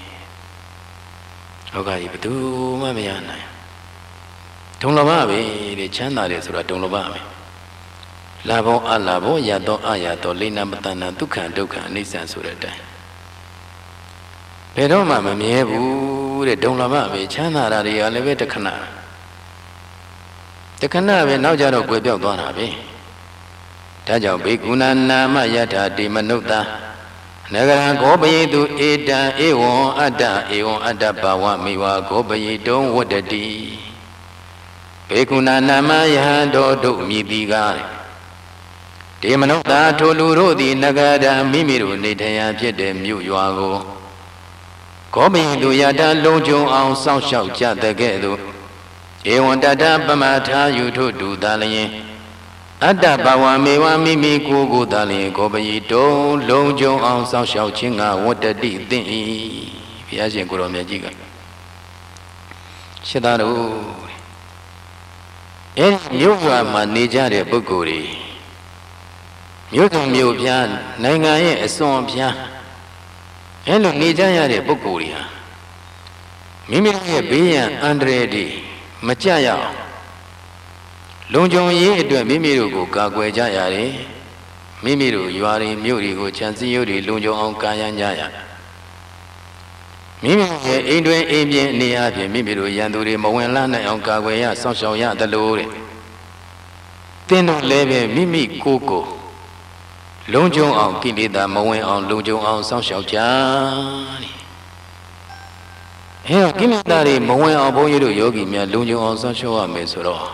လောကကြီးဘယ်သူမှမရနိုင်ဒုံလဘပဲတဲ့ချမ်းသာတယ်ဆိုတာဒုံလဘပဲလာဘောအလာဘောရသောအရသောလိဏမတနာဒုက္ခဒုက္ခအနိစ္စဆိုတဲ့အတိုင်းဘယ်တော့မှမမြဲဘူးတဲ့ဒုံလဘပဲချမ်းသာတာတွေကလည်းပဲတခဏပဲနောက်ကြတော့ကွယ်ပြောက်သွားတာပဲဒါကြောင့်ဘေကုဏနာမယထာတိမနုဿာနဂရံဂောပယေတုဧတံဧဝံအတ္တဧဝံအတ္တဘာဝမိဝါဂောပယေတုံဝတ္တတိဘေကုဏနာမယဟန်တော်တို့မြည်သည်ကားတေမနုဿာထိုလူတို့သည်နဂရံမိမိတို့နေထိုင်ရာဖြစ်တဲ့မြို့ရွာကိုဂောပယေတုယထာလုံးကျုံအောင်စောင့်ရှောက်ကြတဲ့ကဲ့သို့ဧဝံတတပမထာယုထုတုသာလျင်အတ္တဘဝမေဝမိမိကိုသာလျင်ကိုပယီတုံလုံးကျုံအောင်စောင့်ရှောက်ခြင်းကဝတ္တတိသင်၏ဘုရားရှင်ကိုယ်တော်မြတ်ကြီးကရှင်းသားတို့အဲဒီမြို့ရွာမှာနေကြတဲ့ပုဂ္ဂိုလ်တွေမြို့သူမြို့ပြားနိုင်ငံရဲ့အစွန်ပြားအဲလိုနေကြရတဲ့ပုဂ္ဂိုလ်တွေဟာမိမိရဲ့ဘေးရန်အန္တရာယ်တွေမကြရအောင်လုံခြုံရေးအတွက်မိမိတို့ကိုကာကွယ်ကြရတယ်မိမိတို့ရွာတွေမြို့တွေကိုခြံစည်းရိုးတွေလုံခြုံအောင်ကာယံကြရမိမိရဲ့အိမ်တွင်အိမ်ပြင်နေရာဖြင့်မိမိတို့ရန်သူတွေမဝင်လာနိုင်အောင်ကာကွယ်ရစောင့်ရှောက်ရသလိုတဲ့သင်တို့လည်းပဲမိမိကိုယ်ကိုလုံခြုံအောင်ကိလေသာမဝင်အောင်လုံခြုံအောင်စောင့်ရှောက်ကြတဲ့ကိလေသာတွေမဝင်အောင်ဘုန်းကြီးတို့ယောဂီများလုံခြုံအောင်စောင့်ရှောက်ရမယ်ဆိုတော့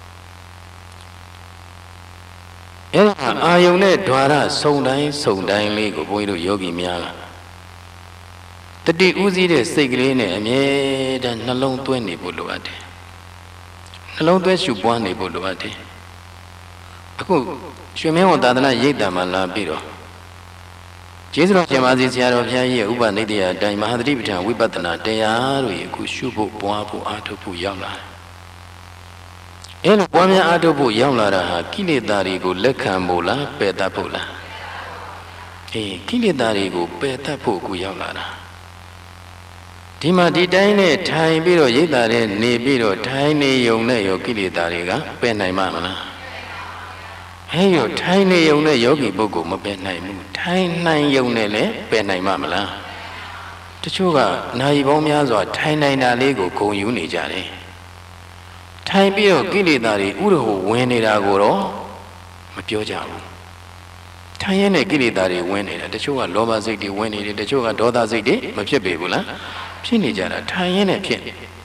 အာယုန်နဲ့ဓာရစုံတိုင်းလေးကိုဘုန်းကြီးတို့ယောဂီများတတိဥစည်းတဲ့စိတ်ကလေးနဲ့အမြဲတမ်းနှလုံးသွင်းနေဖို့လိုအပ်တယ်နှလုံးသွင်းရှုပွားနေဖို့လိုအပ်တယ်အခုရွှေမင်းဝန်သာသနာရိပ်တံမှာလာပြီးတော့ကျေးဇူးတော်ရှင်ပါစီဆရာတော်ဘုရားကြီးရဲ့ဥပနိဒေယအတိုင်းမဟာသတိပဋ္ဌာန်ဝိပဿနာတရားတို့ရဲ့အခုရှုဖို့ပွားဖို့အားထုတ်ဖို့ရောက်လာတယ်အဲ့လိုပွားများအားထုတ်ဖို့ရောက်လာတာဟာကိလေသာတွေကိုလက်ခံဖို့လားပယ်တတ်ဖို့လားကိလေသာတွေကိုပယ်တတ်ဖို့ကိုရောက်လာတာဒီမှာဒီတိုင်းနဲ့ထိုင်ပြီးတော့ရိပ်သာတဲ့နေပြီးတော့ထိုင်နေယုံနဲ့ရောကိလေသာတွေကပယ်နိုင်မှာမလားရောထိုင်နေယုံနဲ့ယောဂီပုဂ္ဂိုလ်မပယ်နိုင်ဘူးထိုင်နိုင်ယုံနဲ့လည်းပယ်နိုင်မှာမလားတချို့ကနာရီပေါင်းများစွာထိုင်နိုင်တာလေးကိုဂုဏ်ယူနေကြတယ်ထိုင်ပြီးတော့ကိလေသာတွေဥရဟိုဝင်နေတာကိုတော့မပြောကြဘူးထိုင်ရတဲ့ကိလေသာတွေဝင်နေတာတချို့ကလောဘစိတ်တွေဝင်နေတယ်တချို့ကဒေါသစိတ်တွေမဖြစ်ပေဘူးလားဖြစ်နေကြတာထိုင်ရတဲ့ဖြစ်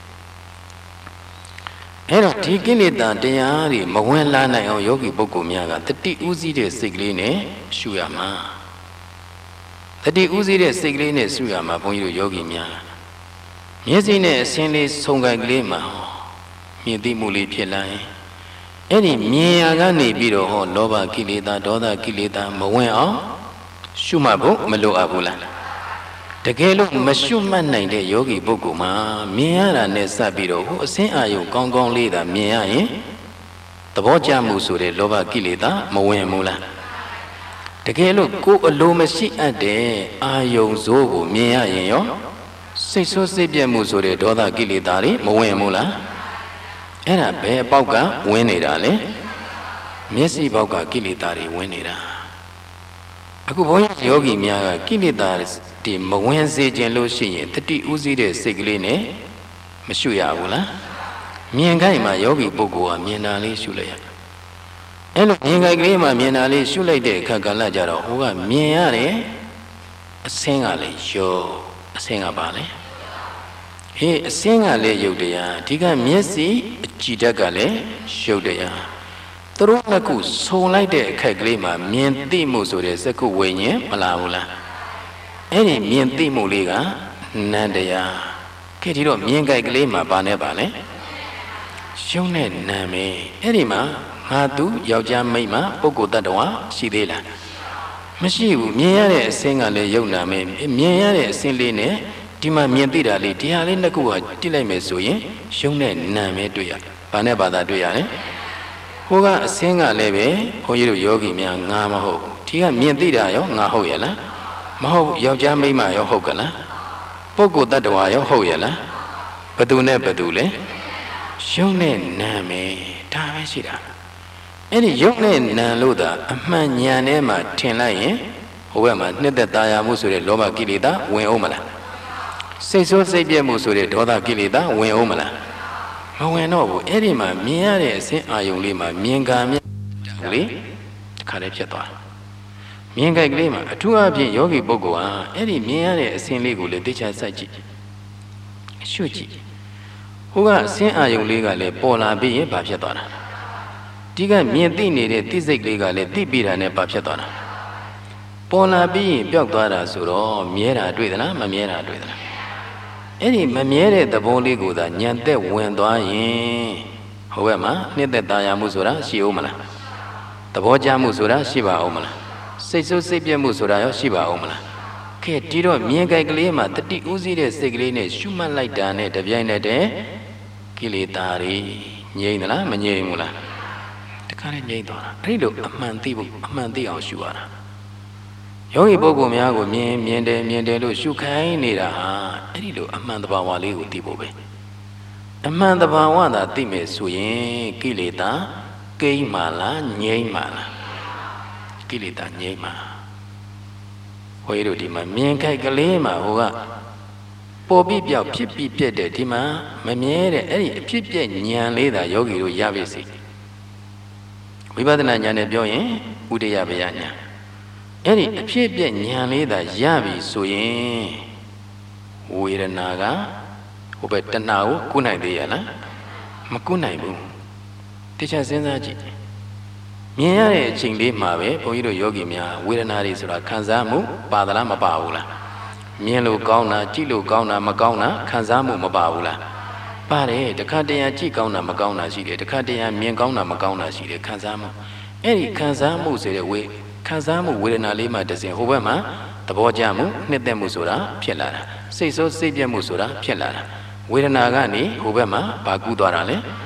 အဲ့တော့ဒီကိလေသာတရားတွေမဝင်လာနိုင်အောင်ယောဂီပုဂ္ဂိုလ်များကတတိဥစည်းတဲ့စိတ်ကလေးနဲ့ရှုရမှာတတိဥစည်းတဲ့စိတ်ကလေးနဲ့ရှုရမှာဘုန်းကြီးတို့ယောဂီများမျက်စိနဲ့အစင်းလေးဆုံကကလေးမှာမြင်သိမှုလေးဖြစ်လာရင်အဲ့ဒီမြင်ရကနေပြီးတော့ဟောလောဘကိလေသာဒေါသကိလေသာမဝင်အောင်ရှုမှတ်ဖို့မလိုအပ်ဘူးလားတကယ်လို့မရှုမှတ်နိုင်တဲ့ယောဂီပုဂ္ဂိုလ်မှာမြင်ရတာနဲ့စပ်ပြီးတော့ဟိုအစင်းအာယုကောင်းကောင်းလေးသာမြင်ရရင်သဘောကျမှုဆိုတဲ့လောဘကိလေသာမဝင်ဘူးလားတကယ်လို့ကိုယ်အလိုမရှိအပ်တဲ့အာယုစိုးကိုမြင်ရရင်ရောစိတ်ဆိုးစိတ်ပြတ်မှုဆိုတဲ့ဒေါသကိလေသာတွေမဝင်ဘူးလားအဲ့ဒါဘယ်အပေါက်ကဝင်နေတာလဲမျက်စိပေါက်ကကိလေသာတွေဝင်နေတာအခုဘုန်းကြီးယောဂီများကကိလေသာတွေမဝင်စေခြင်းလို့ရှိရင်တတိဥစည်းတဲ့စိတ်ကလေးနဲ့မရှုရဘူးလားမြင်ခိုင်းမှာယောဂီပုဂ္ဂိုလ်ကမြင်တာလေးရှုလိုက်ရအဲ့လိုမြင်ခိုင်းကလေးမှာမြင်တာလေးရှုလိုက်တဲ့အခါကလည်းကြတော့ဟိုကမြင်ရတယ်အစင်းကလည်းရောအစင်းကပါလေအစင်းကလည်းရုပ်တရားဒီကမျက်စိအကြည်ဓာတ်ကလည်းရုပ်တရားသူတို့နှစ်ခုဆုံလိုက်တဲ့အခက်ကလေးမှာမြင်သိမှုဆိုတဲ့စက္ခုဝိညာဉ်မလာဘူးလားအဲ့ဒီမြင်သိမှုလေးကနန္တရားကဲဒီတော့မြင်ကြိုက်ကလေးမှာဘာနဲ့ပါလဲရုပ်နဲ့နာမည်အဲ့ဒီမှာငါသူယောက်ျားမိန်းမပုဂ္ဂိုလ်တ attva ရှိသေးလားမရှိဘူးမြင်ရတဲ့အစင်းကလည်းရုပ်နာမည်မြင်ရတဲ့အစင်းလေးနဲ့ဒီမှာမြင်သိတာလေးတရားလေးနှစ်ခုကတိလိုက်မယ်ဆိုရင်ရုပ်နဲ့နာမည်တွေ့ရဘာနဲ့ဘာသာတွေ့ရလဲဟိုကအစင်းကလည်းပဲဘုန်းကြီးတို့ယောဂီများငါမဟုတ်ဒီကမြင်သိတာရောငါဟုတ်ရဲ့လားမဟုတ်ယောက်ျားမိန်းမရောဟုတ်ကလားပုဂ္ဂိုလ်တ attva ရောဟုတ်ရဲ့လားဘသူနဲ့ဘသူလဲရုပ်နဲ့နာမည်ဒါပဲရှိတာအဲ့ဒီရုပ်နဲ့နာလို့သာအမှန်ဉာဏ်ထဲမှာထင်လိုက်ရင်ဟိုဘက်မှာနှစ်သက်သာယာမှုဆိုတဲ့လောဘကိလေသာဝင်အောင်မလားစိတ်ဆိုးစိတ်ပြည့်မှုဆိုတဲ့ဒေါသကိလေသာဝင်အောင်မလားမဝင်တော့ဘူးအဲ့ဒီမှာမြင်ရတဲ့အစဉ်အာယုံလေးမှာမြင်ကံမြင်လေးတစ်ခါတည်းဖြစ်သွားမြင်ကြိုက်ကလေးမှာအထူးအဖြင့်ယောဂီပုဂ္ဂိုလ်ဟာအဲ့ဒီမြင်ရတဲ့အစဉ်လေးကိုလည်းသိချစိုက်ကြည့်ရှုကြည့်ဟိုကအစဉ်အာယုံလေးကလည်းပေါ်လာပြီးရင်ဘာဖြစ်သွားတာဒီကမြင်သိနေတဲ့သိစိတ်လေးကလည်းသိပြီးတာနဲ့ဘာဖြစ်သွားတာပေါ်လာပြီးရင်ပျောက်သွားတာဆိုတော့မြဲတာတွေ့သလားမမြဲတာတွေ့သလားအဲ့ဒီမမြဲတဲ့သဘောလေးကိုသာညံသက်ဝင်သွားရင်ဟိုဘက်မှာနှစ်သက်သာယာမှုဆိုတာရှိအောင်မလားသဘောကျမှုဆိုတာရှိပါအောင်မလားစိတ်ဆိုးစိတ်ပြတ်မှုဆိုတာရောရှိပါအောင်မလားကဲဒီတော့မြင်ကြိုက်ကလေးမှာတတိဥစည်းတဲ့စိတ်ကလေးနဲ့ရှုမှတ်လိုက်တာနဲ့တပြိုင်နက်တည်းကိလေသာတွေငြိမ့်သလားမငြိမ့်ဘူးလားတခါနဲ့ငြိမ့်သွားတာအဲ့ဒီလိုအမှန်သိဖို့အမှန်သိအောင်ရှုရတာယောဂီပုဂ္ဂိုလ်များကိုမြင်တယ်လို့ရှုခိုင်းနေတာဟာအဲ့ဒီလိုအမှန်တဘာဝလေးကိုသိဖို့ပဲအမှန်တဘာဝသာသိမယ်ဆိုရင်ကိလေသာကိမ့်မှလားငြိမ့်မှလားကိလေသာငြိမ့်မှဟိုတို့ဒီမှာမြင်ခိုက်ကလေးမှာဟိုကပေါ်ပြီးပြောက်ဖြစ်ပြီးပြက်တဲ့ဒီမှာမမြဲတဲ့အဲ့ဒီအဖြစ်ပြက်ဉာဏ်လေးသာယောဂီတို့ရပြီစီဝိပဿနာဉာဏ်နဲ့ပြောရင်ဥဒယပယဉာဏ်အဲ့ဒီအဖြစ်ပြက်ဉာဏ်လေးသာရပြီဆိုရင်ဝေဒနာကဟိုဘက်တဏှာကိုကုနိုင်သေးရလားမကုနိုင်ဘူးတခြားစဉ်းစားကြည့်မြင်ရတဲ့အချိန်လေးမှာပဲဘုန်းကြီးတို့ယောဂီများဝေဒနာတွေဆိုတာခံစားမှုပါသလားမပါဘူးလားမြင်လို့ကောင်းတာကြည့်လို့ကောင်းတာမကောင်းတာခံစားမှုမပါဘူးလားပါတယ်တခါတရံကြည့်ကောင်းတာမကောင်းတာရှိတယ်တခါတရံမြင်ကောင်းတာမကောင်းတာရှိတယ်ခံစားမှုအဲ့ဒီခံစားမှုဆိုတဲ့ခံစားမှုဝေဒနာလေးမှတစ်စင်ဟိုဘက်မှာသဘောကျမှုနှစ်သက်မှုဆိုတာဖြစ်လာတာစိတ်ဆိုးစိတ်ပြတ်မှုဆိုတာဖြစ်လာတာဝေဒနာကနေဟိုဘက်မှာဘာကူးသွားတာလဲ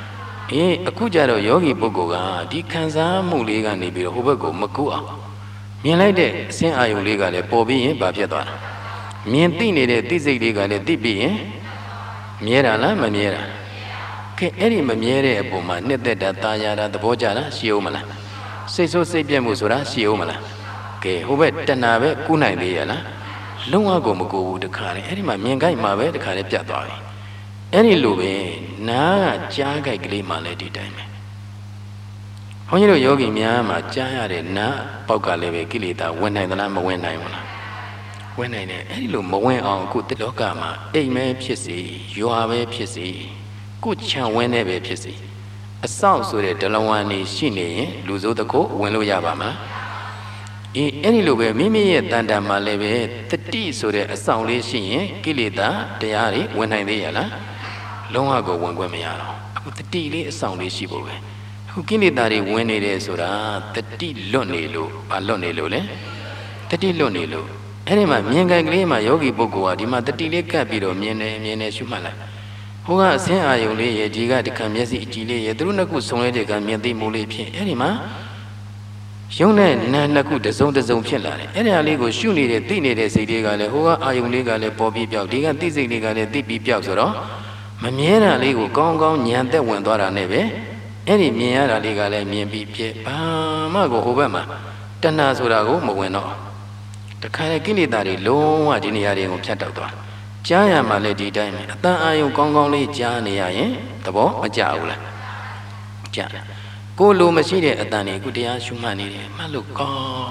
အခုကြတော့ယောဂီပုဂ္ဂိုလ်ကဒီခံစားမှုလေးကနေပြီးတော့ဟိုဘက်ကိုမကူအောင်မြင်လိုက်တဲ့အစင်းအာယုလေးကလည်းပေါ်ပြီးရင်ဘာဖြစ်သွားတာမြင်သိနေတဲ့သိစိတ်လေးကလည်းသိပြီးရင်မြဲတာလားမမြဲတာကဲအဲ့ဒီမမြဲတဲ့အပေါ်မှာနှစ်သက်တာတာယာတာသဘောကျတာရှိအောင်မလားစိတ်ဆိုးစိတ်ပြတ်မှုဆိုတာရှိအောင်မလားကဲဟိုဘက်တဏှာပဲကူးနိုင်သေးရလားလုံးဝကိုမကူဘူးတခါလေအဲ့ဒီမှာမြင်ကြိုက်မှာပဲတခါလေပြတ်သွားပြီအဲ့ဒီလိုပဲနားကကြားကြိုက်ကလေးမှလည်းဒီတိုင်းပဲဘုန်းကြီးတို့ယောဂီများမှာကြားရတဲ့နားပေါက်ကလည်းပဲကိလေသာဝင်နိုင်သလားမဝင်နိုင်ဘူးလားဝင်နိုင်တယ်အဲ့ဒီလိုမဝင်အောင်အခုတလောကမှာအိမ်ပဲဖြစ်စီရွာပဲဖြစ်စီကိုချံဝင်းနေပဲဖြစ်စီအဆောက်ဆိုတဲ့ဒလဝံနေရှိနေရင်လူစိုးတကုဝင်လို့ရပါမလားအဲ့ဒီလိုပဲမိမိရဲ့တန်တန်မှာလည်းပဲတတိဆိုတဲ့အဆောင်လေးရှိရင်ကိလေသာတရားတွေဝင်နိုင်သေးရလားလုံးဝကိုဝင်ခွင့်မရတော့အခုတတိလေးအဆောင်လေးရှိဖို့ပဲအခုကိလေသာတွေဝင်နေတယ်ဆိုတာတတိလွတ်နေလို့ဘာလွတ်နေလို့လဲတတိလွတ်နေလို့အဲ့ဒီမှာမြင်ကြကလေးမှာယောဂီပုဂ္ဂိုလ်ကဒီမှာတတိလေးကပ်ပြီးတော့မြင်နေရှုမှတ်လိုက်ဟိုကအစင်းအာယုံလေးရဲ့ဒီကတခါမျက်စိအကြည့်လေးရဲ့သူတို့နှစ်ခုဆုံလိုက်တဲ့ကမြင်သိမှုလေးဖြစ်အဲ့ဒီမှာရုံနဲ့နာနှစ်ခုတစုံဖြစ်လာတယ်အဲ့ဒီအလေးကိုရှုနေတဲ့သိနေတဲ့စိတ်လေးကလည်းဟိုကအာယုံလေးကလည်းပေါ်ပြီးပြောက်ဒီကသိစိတ်လေးကလည်းသိပြီးပြောက်ဆိုတော့မမြဲတာလေးကိုကောင်းကောင်းညံသက်ဝင်သွားတာနဲ့ပဲအဲ့ဒီမြင်ရတာလေးကလည်းမြင်ပြီးပြဘာမှကိုဟိုဘက်မှာတဏှာဆိုတာကိုမဝင်တော့တခါလေကိလေသာတွေလုံးဝဒီနေရာတွေကိုဖြတ်တောက်သွားကြားရမှလည်းဒီတိုင်းပဲအတန်အာယုံကောင်းကောင်းလေးကြားနေရရင်သဘောမကျဘူးလားကြားကိုလိုမရှိတဲ့အတန်တွေအခုတရားရှုမှတ်နေတယ်မှတ်လို့ကော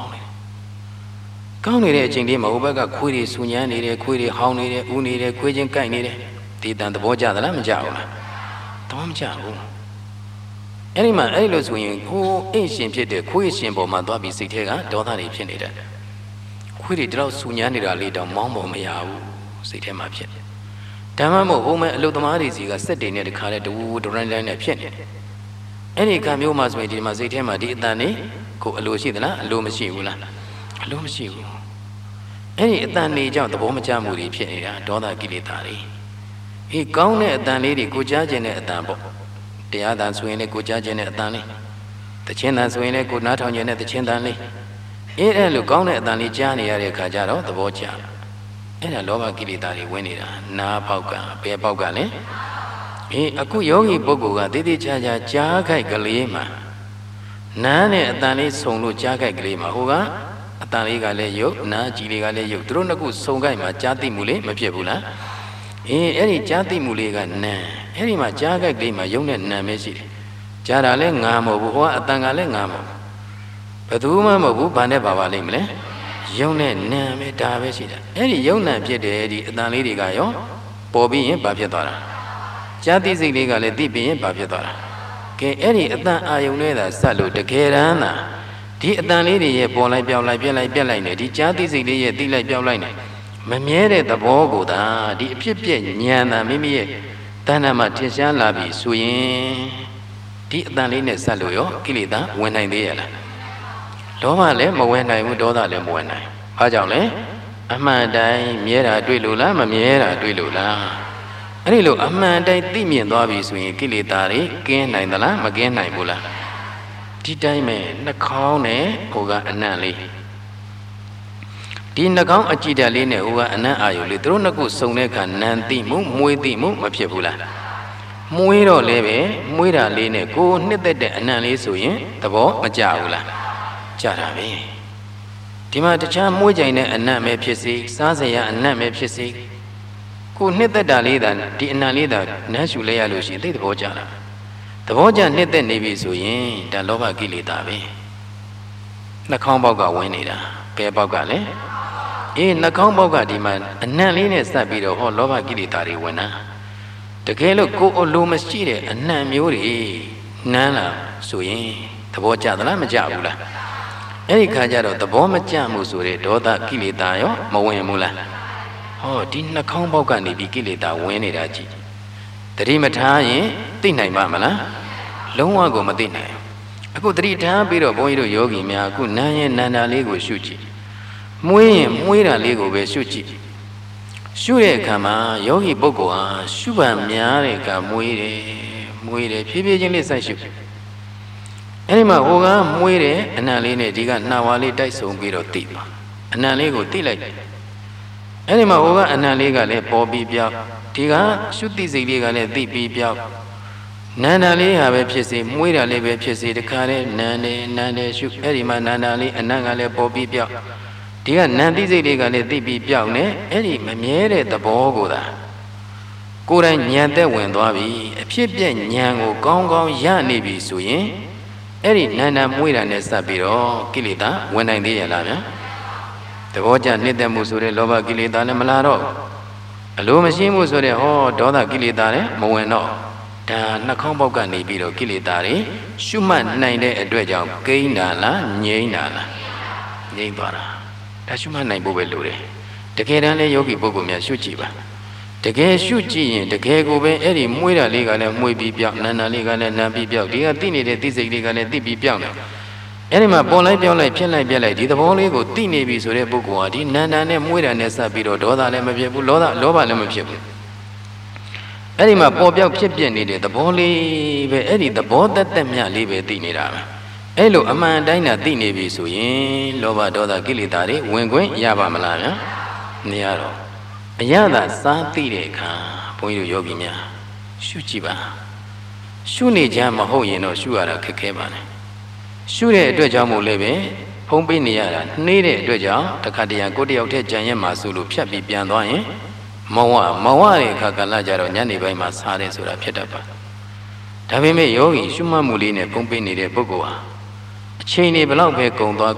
င်းနေတဲ့အချိန်လေးမှာဟိုဘက်ကခွေးတွေဆူညမ်းနေတယ်ခွေးတွေဟောင်းနေတယ်ဦးနေတယ်ခွေးချင်းကိုက်နေတယ်ဒီတန်သဘောကျသလားမကျဘူးလားသဘောမကျဘူးအဲ့ဒီမှာအဲ့လိုဆိုရင်ဟိုအိတ်ရှင်ဖြစ်တဲ့ခွေးရှင်ပေါ်မှာသွားပြီးစိတ်ထဲကဒေါသတွေဖြစ်နေတယ်ခွေးတွေတော့ဆူညမ်းနေတာလေးတော့မောင်းပေါ်မရဘူးစိတ်ထဲမှာဖြစ်ဓမ္မမို့ဟိုမဲ့အလုသမားတွေစီကစက်တွေနဲ့တခါလဲတူဒရန်တိုင်းနဲ့ဖြစ်နေတယ်အဲ့ဒီကံမျိုးမှဆိုရင်ဒီမှာစိတ်ထဲမှာဒီအတန်လေးကိုအလိုရှိသလားအလိုမရှိဘူးလားအလိုမရှိဘူးအဲ့ဒီအတန်လေးကြောင့်သဘောမကျမှုတွေဖြစ်နေတာဒေါသကိလေသာတွေကောင်းတဲ့အတန်လေးတွေကိုကြားခြင်းတဲ့အတန်ပေါ့တရားတန်ဆိုရင်လည်းကိုကြားခြင်းတဲ့အတန်လေးတခြင်းတန်ဆိုရင်လည်းကိုနားထောင်ခြင်းတဲ့တခြင်းတန်လေးအဲ့လိုကောင်းတဲ့အတန်လေးကြားနေရတဲ့အခါကျတော့သဘောကျအဲ့ဒါလောဘကိလေသာတွေဝင်နေတာနားပေါက်ကဘယ်ပေါက်ကလဲအခုယောဂီပုဂ္ဂိုလ်ကတည်တည်ချာချာကြားခိုက်ကလေးမှာနားနဲ့အတန်လေးဆုံလို့ကြားခိုက်ကလေးမှာဟိုကအတန်လေးကလည်းယုတ်နားကြည်လေးကလည်းယုတ်သူတို့နှစ်ခုဆုံခိုက်မှာကြားသိမှုလေးမဖြစ်ဘူးလားအဲ့ဒီကြားသိမှုလေးကနာအဲ့ဒီမှာကြားခိုက်ကလေးမှာယုတ်နဲ့နာပဲရှိတယ်ကြားတာလည်းငါမဟုတ်ဘူးဟိုကအတန်ကလည်းငါမဟုတ်ဘယ်သူမှမဟုတ်ဘူးဘာနဲ့ပါလိမ့်မလဲယုံနဲ့နာပဲဒါပဲရှိတာအဲ့ဒီယုံနာဖြစ်တယ်ဒီအတန်လေးတွေကရောပေါ်ပြီးရင်ဘာဖြစ်သွားတာကြားသိစိတ်လေးကလည်းသိပြီးရင်ဘာဖြစ်သွားတာကဲအဲ့ဒီအတန်အာယုံနဲ့သာစက်လို့တကယ်တမ်းသာဒီအတန်လေးတွေရဲ့ပေါ်လိုက်ပြောင်းလိုက်ပြက်လိုက်ပြက်လိုက်နေဒီကြားသိစိတ်လေးရဲ့သိလိုက်ပြောင်းလိုက်နေမမြဲတဲ့သဘောကိုသာဒီအဖြစ်ပြက်ဉာဏ်သာမိမိရဲ့တဏ္ဍာမှာထင်ရှားလာပြီဆိုရင်ဒီအတန်လေးနဲ့စက်လို့ရောကိလေသာဝင်နိုင်သေးရလားလောဘလည်းမဝင်နိုင်ဘူးဒေါသလည်းမဝင်နိုင်။ဘာကြောင့်လဲ။အမှန်တိုင်းမြဲတာတွေ့လို့လားမမြဲတာတွေ့လို့လား။အဲ့ဒီလိုအမှန်တိုင်းသိမြင်သွားပြီဆိုရင်ကိလေသာတွေကင်းနိုင်သလားမကင်းနိုင်ဘူးလား။ဒီတိုင်းပဲနှာခေါင်းနဲ့ဟိုကအနံ့လေးဒီနှာခေါင်းအကြည့်တက်လေးနဲ့ဟိုကအနံ့အာယုလေးသူတို့နှစ်ခုစုံတဲ့အခါနံသိမှုမွေးသိမှုမဖြစ်ဘူးလား။မွေးတော့လည်းပဲမွေးတာလေးနဲ့ကိုနှစ်သက်တဲ့အနံ့လေးဆိုရင်သဘောမကျဘူးလား။ကြတာပဲဒီမှာတခြားမွေးကြိုင်တဲ့အနံ့ပဲဖြစ်စေစားစရာအနံ့ပဲဖြစ်စေကိုနှစ်သက်တာလေးသာဒီအနံ့လေးသာနမ်းရှူလိုက်ရလို့ရှိရင်သိသဘောကျတာသဘောကျနှစ်သက်နေပြီဆိုရင်ဒါလောဘကိလေသာပဲနှာခေါင်းပေါက်ကဝင်နေတာဘယ်ပေါက်ကလဲနှာခေါင်းပေါက်ကဒီမှာအနံ့လေးနဲ့စပ်ပြီးတော့ဟောလောဘကိလေသာတွေဝင်တာတကယ်လို့ကိုယ်အလိုမရှိတဲ့အနံ့မျိုးတွေနမ်းလာဆိုရင်သဘောကျသလားမကျဘူးလားအဲ့ဒီခါကျတော့သဘောမကျမှုဆိုတဲ့ဒေါသကိလေသာရောမဝင်ဘူးလားဟောဒီနှာခေါင်းပေါက်ကနေပြီးကိလေသာဝင်နေတာကြည့်တတိမထားရင်သိနိုင်ပါမလားလုံးဝကိုမသိနိုင်အခုတတိထားပြီးတော့ဘုန်းကြီးတို့ယောဂီများအခုနာရင်နန္ဒာလေးကိုရှုကြည့်မွေးရင်မွေးတာလေးကိုပဲရှုကြည့်ရှုတဲ့အခါမှာယောဂီပုဂ္ဂိုလ်ဟာရှုပံများတဲ့အခါမွေးတယ်မမွေးတယ်ဖြည်းဖြည်းချင်းလေးစိုက်ရှုအဲ့ဒီမှာဟိုကမွေးတယ်အနံလေးနဲ့ဒီကနှာဝါလေးတိုက်ဆုံပြီးတော့တိသွားအနံလေးကိုတိလိုက်တယ်အဲ့ဒီမှာဟိုကအနံလေးကလည်းပေါ်ပြီးပြောက်ဒီကရှုတိစိတ်လေးကလည်းတိပြီးပြောက်နန္ဒာလေးဟာပဲဖြစ်စေမွေးတာလေးပဲဖြစ်စေတခါတည်းနန္တယ်ရှုအဲ့ဒီမှာနန္ဒာလေးအနံကလည်းပေါ်ပြီးပြောက်ဒီကနန္တိစိတ်လေးကလည်းတိပြီးပြောက်နေအဲ့ဒီမမြဲတဲ့သဘောကိုသာကိုယ်တိုင်ဉာဏ်သက်ဝင်သွားပြီအဖြစ်ပြက်ဉာဏ်ကိုကောင်းကောင်းရနေပြီဆိုရင်အဲ့ဒီနန္ဒာမွေးတာနဲ့စပ်ပြီးတော့ကိလေသာဝင်နိုင်သေးရလားဗျာသဘောကျနှစ်သက်မှုဆိုတဲ့လောဘကိလေသာလည်းမလာတော့အလိုမရှိမှုဆိုတဲ့ဟောဒေါသကိလေသာလည်းမဝင်တော့ဒါနှာခေါင်းပေါက်ကနေပြီးတော့ကိလေသာတွေရှုမှတ်နိုင်တဲ့အတွက်ကြောင့်ကိန်းတာလားငြိမ့်တာလားငြိမ့်သွားတာဒါရှုမှတ်နိုင်ဖို့ပဲလိုတယ်တကယ်တမ်းလဲယောဂီပုဂ္ဂိုလ်များရှုကြည့်ပါတကယ်ရှုကြည့်ရင်တကယ်ကိုပဲအဲ့ဒီမွေးတာလေးကလည်းမွေးပြီးပြောက်နန္ဒာလေးကလည်းနံပြီးပြောက်ဒီကသိနေတဲ့သိစိတ်လေးကလည်းသိပြီးပြောက်နေအဲ့ဒီမှာပေါ်လိုက်ပြောင်းလိုက်ဖြစ်လိုက်ပြက်လိုက်ဒီသဘောလေးကိုသိနေပြီဆိုတဲ့ပုဂ္ဂိုလ်ဟာဒီနန္ဒာနဲ့မွေးတာနဲ့စပ်ပြီးတော့ဒေါသလည်းမဖြစ်ဘူးလောဘလည်းမဖြစ်ဘူးအဲ့ဒီမှာပေါ်ပြောက်ဖြစ်ပြနေတဲ့သဘောလေးပဲအဲ့ဒီသဘောသက်မြလေးပဲသိနေတာပဲအဲ့လိုအမှန်တိုင်းသာသိနေပြီဆိုရင်လောဘဒေါသကိလေသာတွေဝင်ခွင့်ရပါမလားဗျာမရတော့အရသာစားသိတဲ့အခါဘုန်းကြီးတို့ယောဂီများရှုကြည့်ပါရှုနေကြမဟုတ်ရင်တော့ရှုရတာခက်ခဲပါနဲ့ရှုတဲ့အတွက်ကြောင့်မို့လည်းပဲဖုံးပေးနေရတာနှေးတဲ့အတွက်ကြောင့်တခါတရံကိုတယောက်တည်းကြံရက်မှာဆိုလို့ဖြတ်ပြီးပြန်သွားရင်မောင်ဝတဲ့အခါကလည်းကြတော့ညနေပိုင်းမှာစားတယ်ဆိုတာဖြစ်တတ်ပါဒါပေမဲ့ယောဂီရှုမှတ်မှုလေးနဲ့ဖုံးပေးနေတဲ့ပုဂ္ဂိုလ်ဟာအချိန်တွေဘလောက်ပဲကုံသွား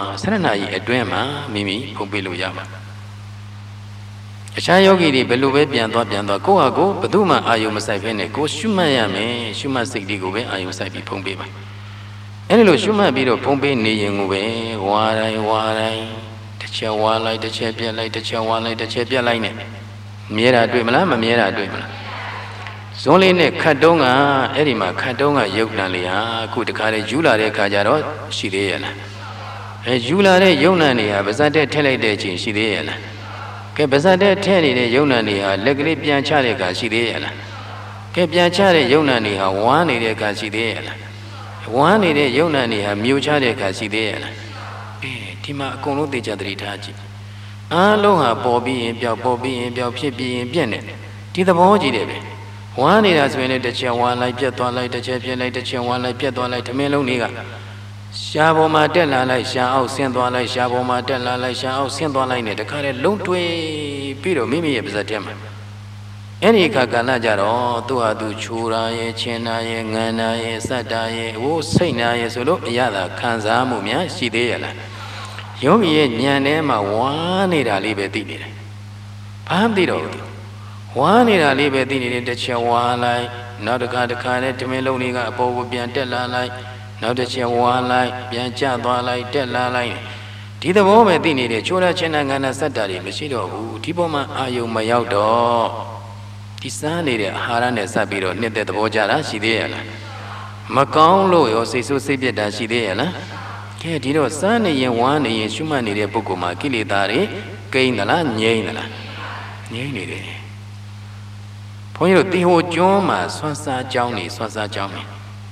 7 နာရီအတွင်းမှာမိမိဖုံးပေးလို့ရပါအခြားယောဂီတွေဘယ်လိုပဲပြန်သွားကိုယ့်ဟာကိုယ်ဘယ်သူမှအာယုံမဆိုင်ဘဲနဲ့ကိုယ်ရှုမှတ်ရမယ်ရှုမှတ်စိတ်လေးကိုပဲအာယုံဆိုင်ပြီးဖုံးပေးပါအဲဒီလိုရှုမှတ်ပြီးတော့ဖုံးပေးနေရင်ကိုပဲဝါတိုင်းတစ်ချက်ဝါလိုက်တစ်ချက်ပြက်လိုက်တစ်ချက်ဝါလိုက်တစ်ချက်ပြက်လိုက်နဲ့မြဲတာတွေ့မလားမမြဲတာတွေ့မလားဇွန်းလေးနဲ့ခတ်တုံးကအဲ့ဒီမှာခတ်တုံးကရုပ်တံလေးဟာအခုတခါလေယူလာတဲ့ခါကျတော့ရှိသေးရဲ့လားယူလာတဲ့ယုံနံတွေဟာဗဇတ်တဲ့ထည့်လိုက်တဲ့အချိန်ရှိသေးရဲ့လားကဲဗဇတ်တဲ့ထည့်နေတဲ့ယုံနံတွေဟာလက်ကလေးပြန်ချတဲ့အခါရှိသေးရဲ့လားကဲပြန်ချတဲ့ယုံနံတွေဟာဝမ်းနေတဲ့အခါရှိသေးရဲ့လားဝမ်းနေတဲ့ယုံနံတွေဟာမြူချတဲ့အခါရှိသေးရဲ့လားဒီမှာအကုန်လုံးသိကြသတိထားကြည့်အားလုံးဟာပေါ်ပြီးရင်ပြောက်ဖြစ်ပြီးရင်ပြက်နေဒီသဘောကြီးတယ်ပဲဝမ်းနေတာဆိုရင်လည်းတစ်ချက်ဝမ်းလိုက်ပြက်သွားလိုက်တစ်ချက်ပြက်လိုက်တစ်ချက်ဝမ်းလိုက်ပြက်သွားလိုက်ထမင်းလုံးတွေကရှားပေါ်မှာတက်လာလိုက်ရှားအောက်ဆင်းသွားလိုက်ရှားပေါ်မှာတက်လာလိုက်ရှားအောက်ဆင်းသွားလိုက်နဲ့တခါတည်းလုံးတွေးပြီးတော့မိမိရဲ့ပါးစပ်ထဲမှာအဲ့ဒီအခါကလည်းကြတော့သူ့ဟာသူချိုတာရဲ့ချင်းတာရဲ့ငန်းတာရဲ့စက်တာရဲ့ဟိုစိတ်နာရဲ့ဆိုလို့အရသာခံစားမှုများရှိသေးရလားယောဂီရဲ့ဉာဏ်ထဲမှာဝါနေတာလေးပဲသိနေတယ်ဘာမှမသိတော့ဘူးဝါနေတာလေးပဲသိနေတယ်တစ်ချက်ဝါလိုက်နောက်တစ်ခါနဲ့ဓမင်းလုံးလေးကအပေါ်ကိုပြန်တက်လာလိုက်နောက်တစ်ချက်ဝါလိုက်ပြန်ကျသွားလိုက်တက်လာလိုက်ဒီသဘောပဲသိနေတယ်ချိုးတာချင်းနာငန်းတာစက်တာတွေမရှိတော့ဘူးဒီပေါ်မှာအာယုံမရောက်တော့ဒီစားနေတဲ့အာဟာရနဲ့စပ်ပြီးတော့နှစ်သက်သဘောကြတာရှိသေးရဲ့လားမကောင်းလို့ရောစိတ်ဆိုးစိတ်ပြက်တာရှိသေးရဲ့လားကဲဒီတော့စားနေရင်ဝါနေရင်ရှုမှတ်နေတဲ့ပုဂ္ဂိုလ်မှာကိလေသာတွေကိန်းသလားငြိမ့်သလားငြိမ့်နေတယ်ဘုန်းကြီးတို့တီဟိုကျွန်းမှာဆွမ်းစားကြောင်းနေဆွမ်းစားကြောင်းနေ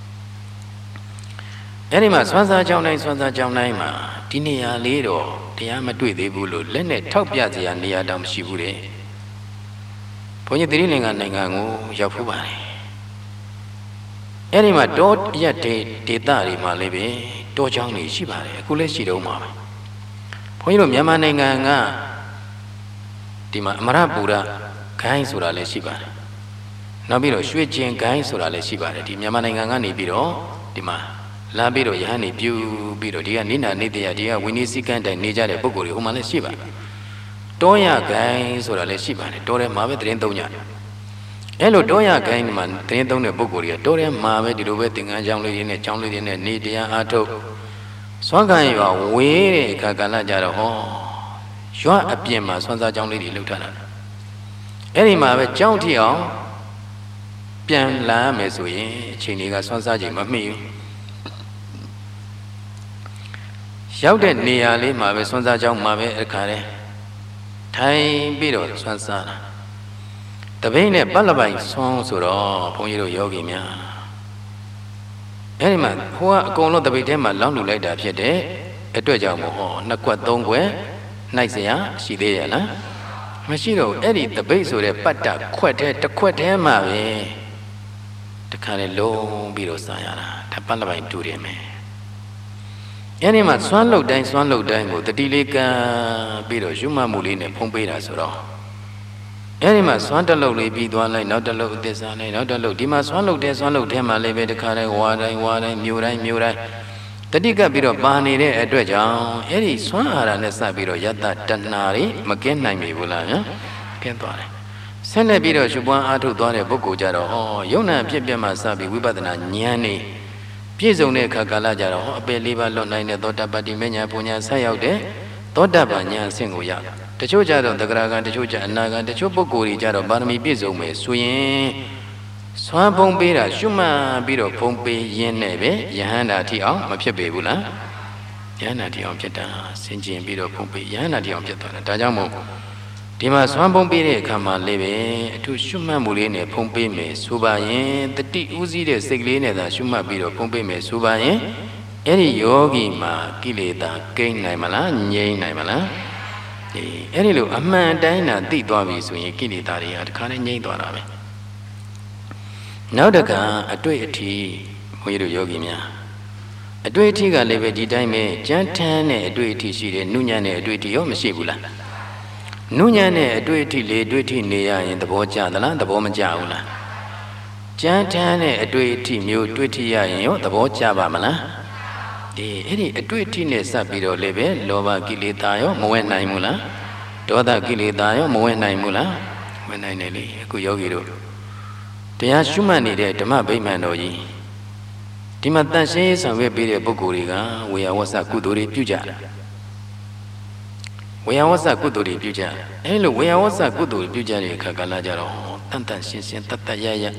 အဲ့ဒီမှာဆွမ်းစားကြောင်းတိုင်းမှာဒီနေရာလေးတော့တရားမတွေ့သေးဘူးလို့လက်နဲ့ထောက်ပြစရာနေရာတောင်မရှိဘူးတဲ့ဘုန်းကြီးသီရိလင်္ကာနိုင်ငံကိုရောက်ဖူးပါတယ်အဲ့ဒီမှာတောရက်ဒေသတွေမှာလည်းပဲတောချောင်းတွေရှိပါတယ်အခုလည်းရှိတော့မှာပဲဘုန်းကြီးတို့မြန်မာနိုင်ငံကဒီမှာအမရပူရဂိုင်းဆိုတာလည်းရှိပါတယ်နောက်ပြီးတော့ရွှေကျင်ဂိုင်းဆိုတာလည်းရှိပါတယ်ဒီမြန်မာနိုင်ငံကနေပြီးတော့ဒီမှာလာပြီးတော့ယဟန်နေပြူပြီးတော့ဒီကနိနာနေတရားဒီကဝိနည်းစည်းကမ်းတိုင်နေကြတဲ့ပုဂ္ဂိုလ်တွေဟိုမှာလည်းရှိပါတယ်တောရဂိုင်းဆိုတာလည်းရှိပါတယ်တောထဲမှာပဲသတင်းသုံးကြတယ်အဲ့လိုတောရဂိုင်းမှာသတင်းသုံးတဲ့ပုဂ္ဂိုလ်တွေကတောထဲမှာပဲဒီလိုပဲသင်္ကန်းကျောင်းလေးတွေနဲ့ကျောင်းလေးတွေနဲ့နေတရားအားထုတ်စွမ်းခံရွာဝေးတဲ့အခါကလည်းကြတော့ဟောရွာအပြင်မှာစွမ်းစားကျောင်းလေးတွေလှုပ်ထားတာအဲ့ဒီမှာပဲကျောင်းထီအောင်ပြန်လာမယ်ဆိုရင်အချိန်တွေကစွမ်းစားချိန်မမှီဘူးရောက်တဲ့နေရာလေးမှာပဲစွမ်းစားကျောင်းမှာပဲအခါတည်းထိုင်ပြီးတော့စွမ်းစားတာ The vein a balabai songs or all, Ponyo Yogi Mia. Any man who are going to the Vitema long to later, a Dwajamo, Nakwa Dongwe, Nizia, Shideana. Machino, Eddie, the base of the Pata, Quete, the Quetema, the kind of low Biro Sayana, the Palabai to them. Any man swallow dang, the Dilica Biro, Juma Mulina, Pompera Soro. Any man swallow be one like not a low this and not a low, Dima swallow this one look them, I live at the car, water, mura. The Diga Biro Bani, a dredge, Eddie Swara, and the Sabiro Yata, Tanari, McKenna, Mibula, Kentore. Send a Biro Shuban Atu Dore Boko Jaro, Yona Piama Sabi, Wibadana, Nyani. Piezone Kakalajaro, Beliva Lona, Dota Badimena Punya Sayaude, Dota Banya Singuya. The Choja of the Graga, the Choja and Naga, the Chopokuri Jaro, Barmi Bizome, Suye, Swan Pompera, Shuma, Biro Pompe, Yeneve, Yahana Tia, Mapia Bebula, Yana Tia Pieta, Sinjin Biro Pompe, Yana Tia Pieta, Tajamo. Dima Swan Pompere, Kama Leve, to Shuma Muline, Pompe me, Subaye, the T Uzi, the Segline, the Shuma Biro Pompe me, Subaye, Any Yogi Ma, Kileda, Kain Naimala, Nye Naimala. Any look, a man dina, deep dovis when you kill it at Kanye Dorame. Now the car, a duety, Moiro Yogimia. A duety got leve di dime, Jantan, a duety she, Nunyan, a duety, or Mashibula. Nunyan, a duety, lay duety near in the Boja, the land of Omajaula. Jantan, a duety, mute duety, the Boja Bamala. The a duetyness up below leve, Lova Gilitayo, Moen Naimula, Doda Gilitayo, Moen Naimula, when I nearly Kuyogiro. They are Shumani de Tama Baymanoi. Timata says, and we'll be a Bokuriga, we are was a Kuduri Puja. We are was a Kuduri Puja. Hello, we are was a Kuduri Puja, Kakalajaro, Tantan Shin Tataya.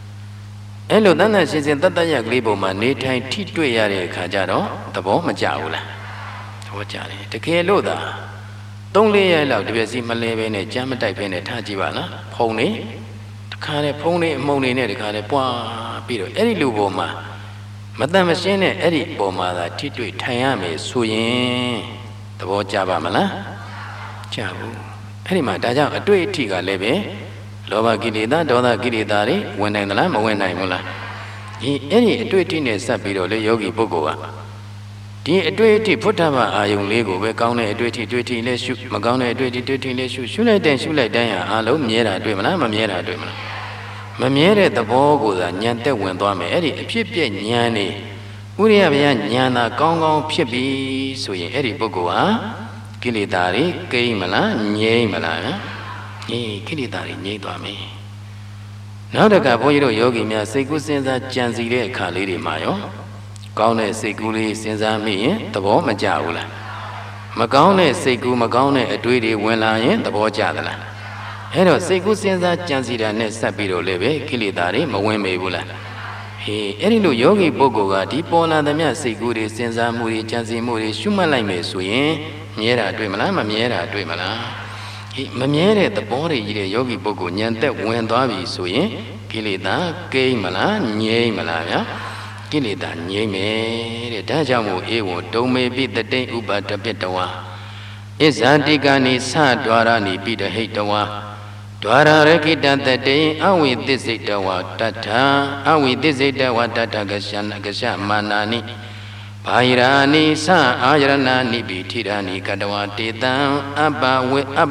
Hello, Dana says in Tataya Gribo, my native Tituya Kajaro, the bomb Jaula. Wajari, the Keloda. Don't lay allowed to be Malay in a jam type in a Tajivana, pony, the kind pony, moaning at the kind of poor Peter, Eddie Luboma. Madame Shane, Eddie Boma, Titu Tayame, Suyin, the boy Javamala. Jabu. Eddie Madaja, a two tiga leve. Lova Gilida, Doda Gilidari, when I am when I mula. Any 18 is Sabiro, Yogi Bogoa. The 20 Putava are young Lego, where Gauna 20 less shoot, Magana 20 less shoot, should I then shoot like Diana, Alo, Miera, Dreamana, Mamiera, Dreamana. Mamiera, the Bogo, and Yante went on me, Eddie, Pipi, Nyani, Uria, Yana, Gongo, Pipi, so Eddie Bogoa, Gilidari, Gaimala, Nyamala. Kilitari Nidame. Now the Gaboyo Yogi Mia Seku Senza Janzire Kaliri Mayo. Gaune Sekuli Senza me, the Bo Majaula. Magaune Seku Magaune a duty when I the Bo Jadala. Hello Seku Senza Janzira Nesabiro Leve, Kilitari, Maweme Bula. He any Yogi Bogoga, Dipona the Mia Sekuri Senza Muri Janzi Muri Shumalame Suye, Miera Dreamala, Miera Dreamala. Mamiere the body Yogi Bogo Nyante went Davi Suye, Kilida, Gay Mala, Nye Malaya, Kilida, Nye me, Dajamu Ewo, don't may be the day Uba Tabetawa. Is Antigani Sa Dwarani be the Hatawa? Dwara Rekita the day, are we this Itawa Tata, are we this Itawa Tata Gashan Gasha Manani? Pairani sa ayarana nibi tirani kadawati dam abba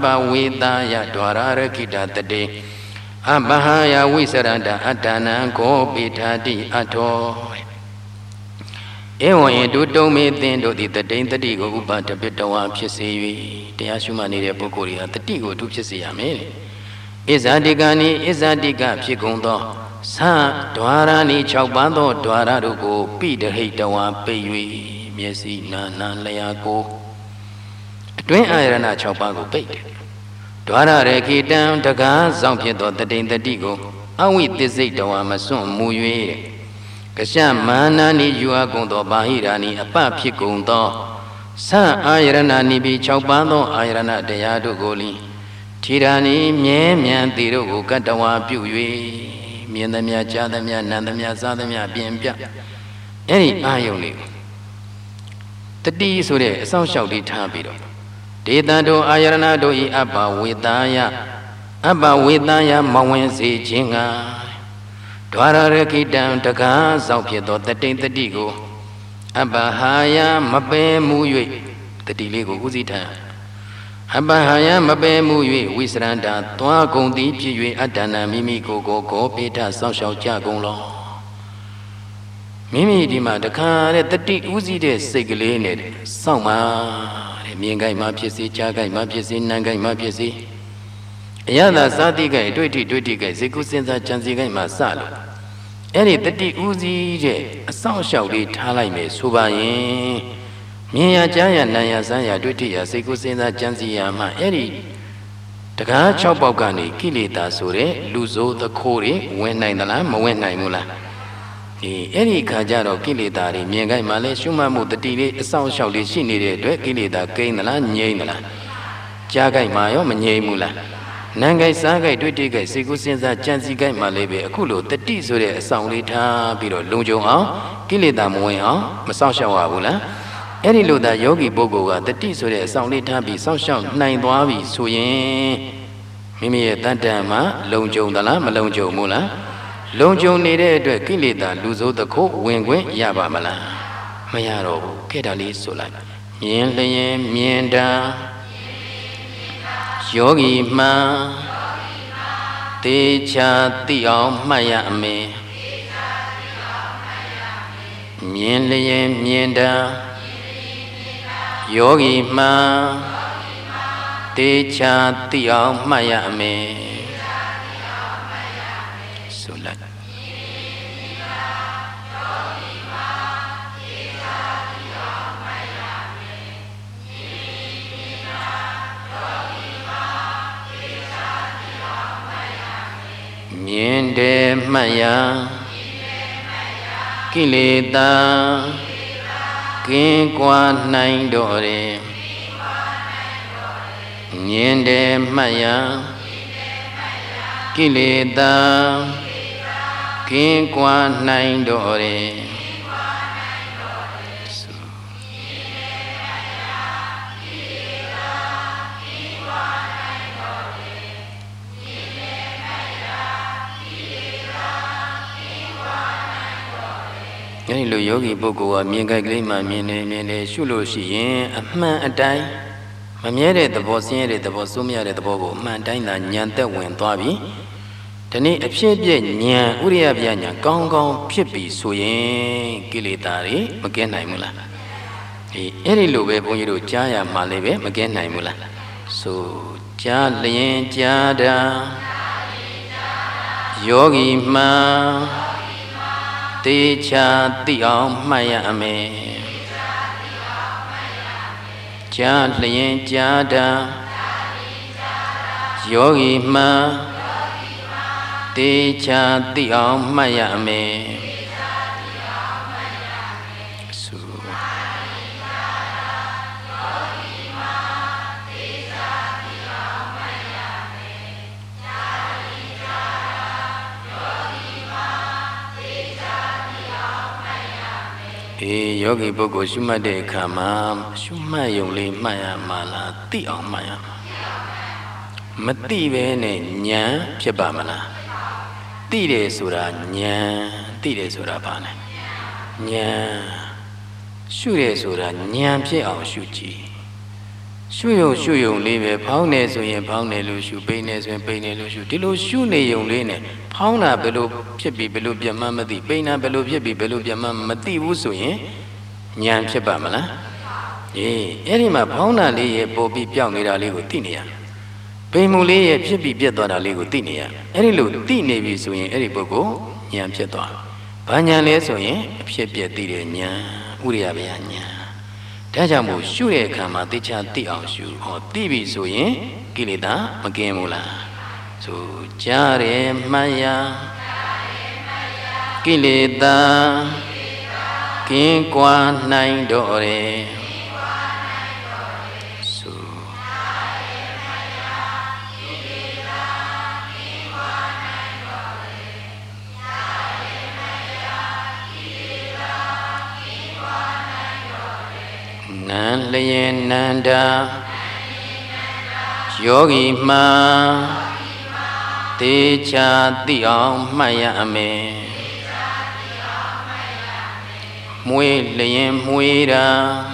weda dwara rakita tade abahaya wisaranda atana ko pitati ato ewa do dome tendo di tade tadi ko upata pitawa phise taya shuma nide pukkori ha tati ko du phise yame izadikani izadika phit gon tho Sa Dwarani Chopando Dwararugo, Peter Hitawa, Payui, Messi, Nana Leaco. Twin Irana Chopago paid. Dwara Reki down the gas, Zampieto, the Dane the Digo. I with this Itawa Mason Muye. Kasham Manani, you are going to Bahirani, a papi gundo. Sa Irana Nibi Chopando, Irana Deado Goli. ထေရနီမြဲမြံတိတို့ကိုကတ္တဝါပြု၍မြင်သမျှကြားသမျှနားသမျှစားသမျှပြင်ပြအဲ့ဒီအာယုန်လေးတတိဆိုတဲ့အဆောင်လျှောက်လေးထားပြီးတော့ဒေသတို့အာယရဏတို့ဤအပ္ပဝေတယမောင်ဝင်စေခြင်းကဒွါရရခိတံတကားဆောင်ဖြစ်သောတတိန်တတိကိုအပ္ပဟာယမပယ်မှု၍တတိလေးကိုဥစည်းထားအပ္ပဟာယမပယ်မှု၍ဝိစရန္တာသွားကုန်သည်ဖြစ်၍အတ္တနာမိမိကိုယ်ကိုဂောပိဋဆောင်ရှောက်ကြကုန်လောမိမိဒီမှာတခါတဲ့တတိဥစည်းတဲ့စိတ်ကလေးနဲ့စောင့်ပါတဲ့မြင်ကြိုက်မှဖြစ်စေကြားကြိုက်မှဖြစ်စေနားကြိုက်မှဖြစ်စေအရသာစာတိကြိုက်တွေ့ထိကြိုက်စေကုစဉ်းစားကြံစည်ကြိုက်မှစလို့အဲ့ဒီတတိဥစည်းတဲ့အဆောင်အရှောက်လေးထားလိုက်မယ်ဆိုပါရင်မြင်ရကြားရနားရစမ်းရတွေ့ထိရစေကုစဉ်းစားကြံစည်ရမှအဲ့ဒီတကား6ပေါက်ကနေကိလေသာဆိုတဲ့လူဆိုးသခိုးတွေဝင်နိုင်သလားမဝင်နိုင်ဘူးလားအဲ့ဒီခါကျတော့ကိလေသာတွေမြင်ကြိုက်မှလည်းရှုမှတ်မှုတတိလေးအဆောင်အရှောက်လေးရှိနေတဲ့အတွက်ကိလေသာကိန်းသလားငြိမ့်သလားကြားကြိုက်မှရောမငြိမ့်ဘူးလားနံကြိုက်စားကြိုက်တွေ့တိကြိုက်စေကုစဉ်းစားကြံစည်ကြိုက်မှလည်းပဲအခုလိုတတိဆိုတဲ့အဆောင်လေးထားပြီးတော့လုံခြုံအောင်ကိလေသာမဝင်အောင်မဆောင်ရှောက်ရဘူးလားအဲ့ဒီလိုသာယောဂီပုဂ္ဂိုလ်ကတတိဆိုတဲ့အဆောင်လေးထားပြီးဆောင်ရှောက်နိုင်သွားပြီဆိုရင်မိမိရဲ့တဏ္ဍာမှာလုံခြုံသလားမလုံခြုံဘူးလားလုံခြုံနေတဲ့အတွက်ကိလေသာလူဆိုးတခိုးဝင်ခွင့်ရပါမလားမရတော့ဘူးခဲ့တာလေးဆိုလိုက်မြင်လျင်မြင်တာယောဂီမှတေချာသိအောင်မှတ်ရမယ်မြင်လျင်မြင်တာယောဂီမှတေချာသိအောင်မှတ်ရမယ်ဆိုလိုက်မြင်တယ်မှတ်ရကိလေသာကင်းကွာနိုင်တော်တယ်မြင်တယ်မှတ်ရကိလေသာကင်းကွာနိုင်တော်တယ်အဲ့ဒီလိုယောဂီပုဂ္ဂိုလ်ကမြင်ကြိုက်ကလေးမှမြင်နေရှုလို့ရှိရင်အမှန်အတိုင်းမမြဲတဲ့သဘောဆင်းရဲတဲ့သဘောစိုးမရတဲ့သဘောကိုအမှန်တိုင်းသာဉာဏ်သက်ဝင်သွားပြီဒီနေ့အဖြစ်ပြည့်ဉာဏ်ဥရိယပြဉာဏ်ကောင်းကောင်းဖြစ်ပြီဆိုရင်ကိလေသာတွေမကင်းနိုင်ဘူးလားအဲ့ဒီလိုပဲဘုန်းကြီးတို့ကြားရမှလည်းပဲမကင်းနိုင်ဘူးလားဆိုကြားလျင်ကြားတာယောဂီမှတေချာသိအောင်မှတ်ရမယ်ကြားလျင်ကြားတာယောဂီမှတေချာသိအောင်မှတ်ရမယ်ယောဂီပုဂ္ဂိုလ်ရှုမှတ်တဲ့အခါမှာရှုမှတ်ယုံလေးမှတ်ရမှာလားသိအောင်မှတ်ရမှာမသိပဲနဲ့ဉာဏ်ဖြစ်ပါမလားသိတယ်ဆိုတာဉာဏ်သိတယ်ဆိုတာဘာလဲဉာဏ်ရှုတယ်ဆိုတာဉာဏ်ဖြစ်အောင်ရှုကြည့်ရှုယုံလေးပဲဖောင်းနေဆိုရင်ဖောင်းနေလို့ရှုပိန်နေဆိုရင်ပိန်နေလို့ရှုဒီလိုရှုနေယုံလေးနဲ့ဖောင်းတာဘယ်လိုဖြစ်ပြီးဘယ်လိုပြတ်မှမသိပိန်တာဘယ်လိုဖြစ်ပြီးဘယ်လိုပြတ်မှမသိဘူးဆိုရင်ဉာဏ်ဖြစ်ပါမလားအဲ့ဒီမှာဖောင်းတာလေးရဲ့ပေါ်ပြီးပြောင်းနေတာလေးကိုသိနေရပိန်မှုလေးရဲ့ဖြစ်ပြီးပြတ်သွားတာလေးကိုသိနေရအဲ့ဒီလိုသိနေပြီဆိုရင်အဲ့ဒီပုဂ္ဂိုလ်ဉာဏ်ဖြစ်သွားဘာဉာဏ်လဲဆိုရင်အဖြစ်ပြက်သိတဲ့ဉာဏ်ဥရိယဗျာဉာဏ်ဒါကြောင့်မို့ရှုတဲ့အခါမှာသိချာသိအောင်ရှုဟောသိပြီဆိုရင်ကိလေသာမကင်းဘူးလားဆိုကြားတယ်မှတ်ရကိလေသာကင်းကွာနိုင်တော်တယ်ဆို lien nanda yogi ma te cha ti aung maya ame mui lien mui ra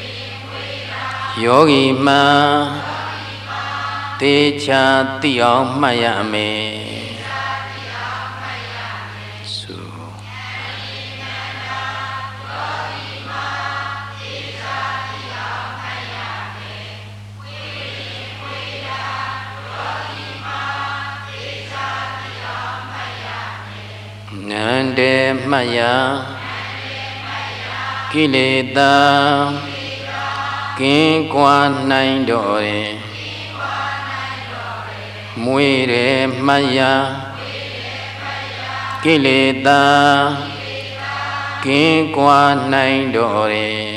yogi ma te cha ti aung maya ame Nande maya kileta kin qua nai dore muire maya kileta kin qua nai dore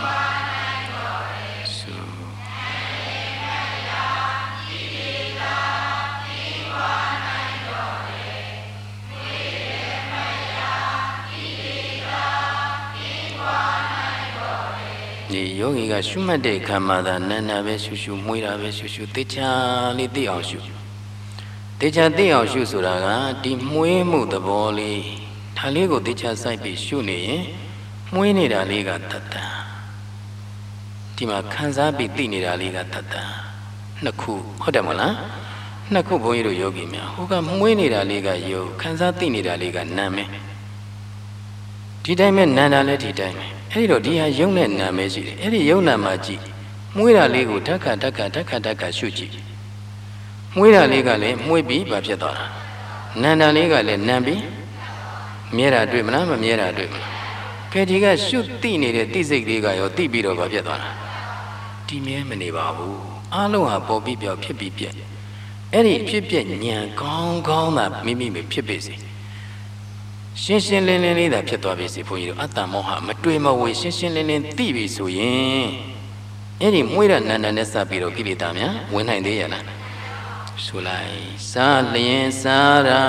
yogi ga shumate kamada nana be shushu muira be shushu techa li ti aung shu techa ti aung shu soda ga di mwe mu thabo li da li ko techa sai pi shu ne yin mwe neda li ga tatta di ma khansa pi ti neda li ga tatta nakhu hotတယ်မလားနှစ်ခုဘုန်းကြီးတို့ယောဂီများဟိုကမွေးနေတာလေးကယုတ်ခံစားသိနေတာလေးကနာမည်ဒီတိုင်းပဲနာတာလည်းဒီတိုင်းပဲအဲ့ဒီတော့ဒီဟာယုံနဲ့နာမဲရှိတယ်အဲ့ဒီယုံနာမှာကြည့်မွေးတာလေးကိုဓက္ခရှုကြည့်မွေးတာလေးကလည်းမွေးပြီးဘာဖြစ်သွားတာနာတာလေးကလည်းနံပြီးမြဲတာတွေ့မလားမမြဲတာတွေ့မလားကဲဒီကရှုသိနေတဲ့သိစိတ်လေးကရောသိပြီးတော့ဘာဖြစ်သွားတာဒီမြဲမနေပါဘူးအားလုံးဟာပေါ်ပြီးပြောက်ဖြစ်ပြီးပြက်အဲ့ဒီဖြစ်ပြက်ဉာဏ်ကောင်းကောင်းသာမိမိဖြစ်ပေစေရှင်းရှင်းလင်းလင်းလေးသာဖြစ်သွားပြီစီဘုန်းကြီးတို့အတ္တမောဟမတွေ့မဝေရှင်းရှင်းလင်းလင်းသိပြီဆိုရင်အဲ့ဒီမွေးရနန္ဒနဲ့စပ်ပြီးတော့ကိလေသာများဝင်နိုင်သေးရဲ့လားဆိုလိုက်စားလျင်စားရာ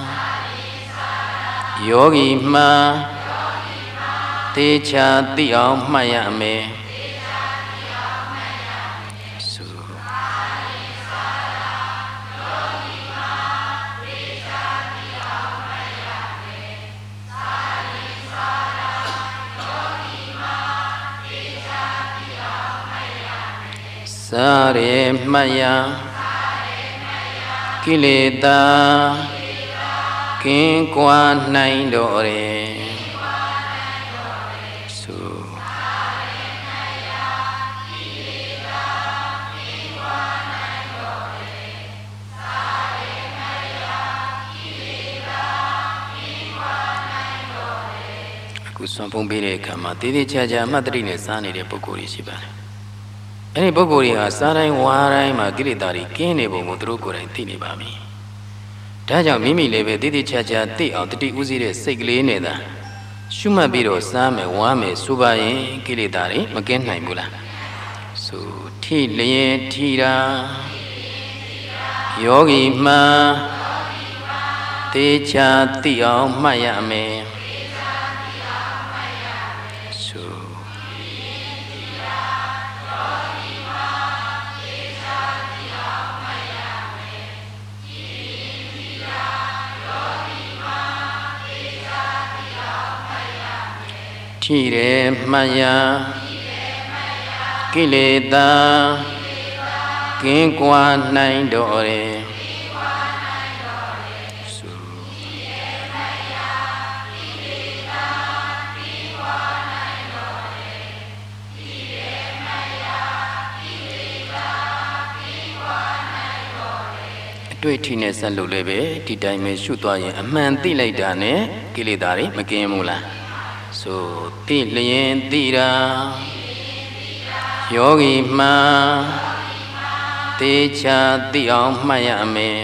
ယောဂီမှာတေချာသိအောင်မှတ်ရမယ်စားရမှတ်ရကိလေသာကင်းကွာနိုင်တော်တယ်ဆိုအခုဆွမ်းဖုံးပေးတဲ့အခါမှာတည်တည်ချာချာအမှတ်တရနဲ့စားနေတဲ့ပုဂ္ဂိုလ်တွေရှိပါတယ်အဲ့ဒီပုဂ္ဂိုလ်တွေကစားတိုင်းဝါတိုင်းမှာကိလေသာတွေကင်းနေပုံကိုသူတို့ကိုယ်တိုင်သိနေပါပြီ။ဒါကြောင့်မိမိလည်းပဲတည်တည်ချာချာသိအောင်တတိဥစည်းတဲ့စိတ်ကလေးနဲ့သာရှုမှတ်ပြီးတော့စားမယ်ဝါမယ်ဆိုပါရင်ကိလေသာတွေမကင်းနိုင်ဘူးလား။ဆိုထိလျင်ထီတာယောဂီမှာတေချာသိအောင်မှတ်ရမယ်။ထိတယ်မှတ်ရကိလေသာကင်းကွာနိုင်တော်တယ်အတွေ့အထိနဲ့ဆက်လို့လည်းပဲဒီတိုင်းပဲရှုသွားရင်အမှန်သိလိုက်တာနဲ့ကိလေသာတွေမကင်းဘူးလားဆိုသိလျင်သိတာယောဂီမှာတေချာသိအောင်မှတ်ရမယ်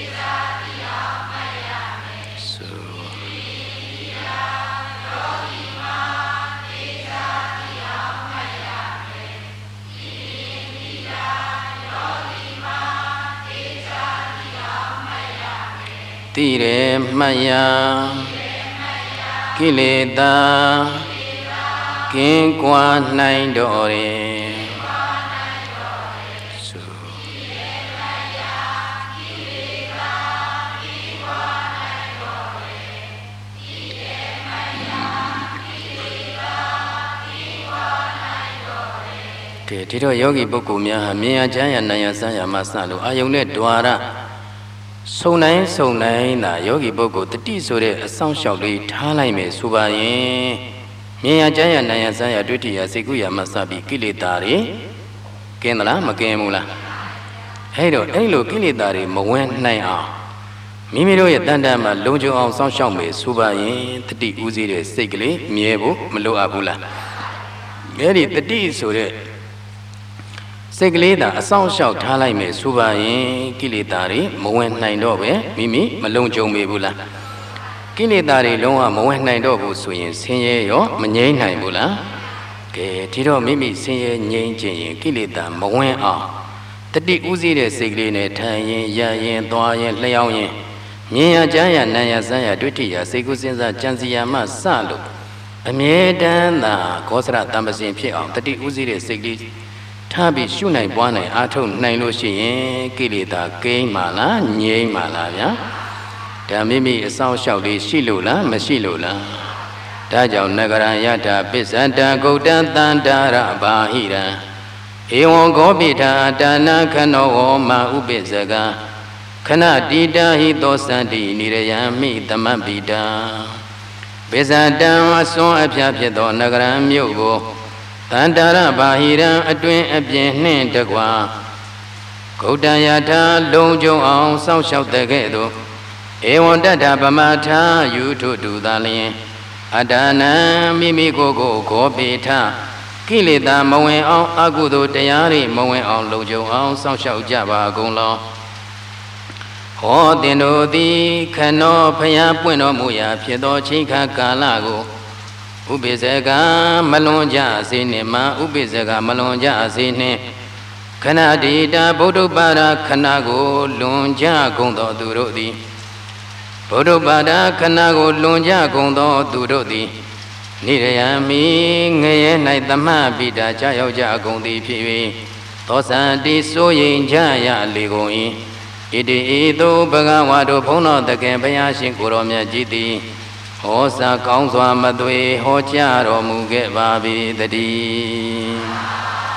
သိတယ်မှတ်ရကိလေသာကကင်းကွာနိုင်တော်တယ်ဒီတော့ယောဂီပုဂ္ဂိုလ်များဟာမြင်ရချမ်းရနာရစမ်းရမှစလို့အာယုန်နဲ့ဓွာရစုံနိုင်တာယောဂီပုဂ္ဂိုလ်တတိဆိုတဲ့အဆောင်လျှောက်လေးထားလိုက်မယ်ဆိုပါရင်မြင်ရချမ်းရနာရစမ်းရတွေ့တိရစိတ်ကူးရမှစပြီးကိလေသာတွေကင်းသလားမကင်းဘူးလားအဲ့လိုကိလေသာတွေမဝင်နိုင်အောင်မိမိတို့ရဲ့တန်တမ်းမှာလုံခြုံအောင်စောင့်ရှောက်မယ်ဆိုပါရင်တတိဥစည်းတဲ့စိတ်ကလေးမြဲဖို့မလိုအပ်ဘူးလားအဲ့ဒီတတိဆိုတဲ့စိတ်ကလေးသာအဆောင်လျှောက်ထားလိုက်မယ်ဆိုပါရင်ကိလေသာတွေမဝင်နိုင်တော့ပဲမိမိမလုံခြုံပေဘူးလားကိလေသာတွေလုံးဝမဝင်နိုင်တော့ဘူးဆိုရင်ဆင်းရဲရောမငြိမ်းနိုင်ဘူးလားကဲဒီတော့မိမိဆင်းရဲငြိမ်းခြင်းရင်ကိလေသာမဝင်အောင်တတိဥစည်းတဲ့စိတ်ကလေးနဲ့ထိုင်ရင်ရရင်သွားရင်လျှောက်ရင်မြင်ရကြားရနာရစမ်းရတွေ့ထိရစိတ်ကူးစဉ်းစားကြံစည်ရမှစလို့အမြဲတမ်းသာခောစရတမ္ပစဉ်ဖြစ်အောင်တတိဥစည်းတဲ့စိတ်ကလေးထားပြီးရှုနိုင်ပွားနိုင်အားထုတ်နိုင်လို့ရှိရင်ကိလေသာကိန်းမှလားငြိမ်းမှလားဗျာဒါမိမိအဆောင်လျှောက်လေးရှိလို့လားမရှိလို့လားဒါကြောင့်နဂရယတာပစ္စတဂௌတံတန္တာရဘာဟိရံဧဝံဂောပိထာဒါနခနောဝမဥပိစ္ဆကခဏတိတာဟိသောစန္တိနိရယမိသမပ္ပိတာပစ္စတံအစွန်းအဖျားဖြစ်သောနဂရမြို့ကိုတန္တာရဘာဟိရံအတွင်အပြင်နှင့်တကွာဂௌတံယထာလုံခြုံအောင်စောင့်ရှောက်တဲ့ကဲ့သို့ဧဝံတတ္ထဗမထာယူထုတူသာလျင်အတနံမိမိကိုယ်ကိုဂောပိထကိလေသာမဝင်အောင်အကုသိုလ်တရားတွေမဝင်အောင်လုံခြုံအောင်စောင့်ရှောက်ကြပါကုန်လောဟောတင်တို့သည်ခနောဖျားပွင့်တော်မူရာဖြစ်သောချိန်ခါကာလကိုဥပိစ္ဆကမလွန်ကြစေနှင့်မဥပိစ္ဆကမလွန်ကြစေနှင့်ခဏတိတာဗုဒ္ဓပါဒခဏကိုလွန်ကြကုန်သောသူတို့သည်ဗုဒ္ဓပါဒခဏကိုလွန်ကြကုန်သောသူတို့သည်နိရယမိငရဲ၌သမပိတာကြာရောက်ကြကုန်သည်ဖြစ်၍သောစံတိစိုးရင်ကြရလေကုန်၏ဣတိဤသို့ဘဂဝါတို့ဘုန်းတော်တကယ်ဘုရားရှင်ကိုရောမြတ်ကြီးသည်ဟောစာကောင်းစွာမသွေဟောကြားတော်မူခဲ့ပါ၏တည်း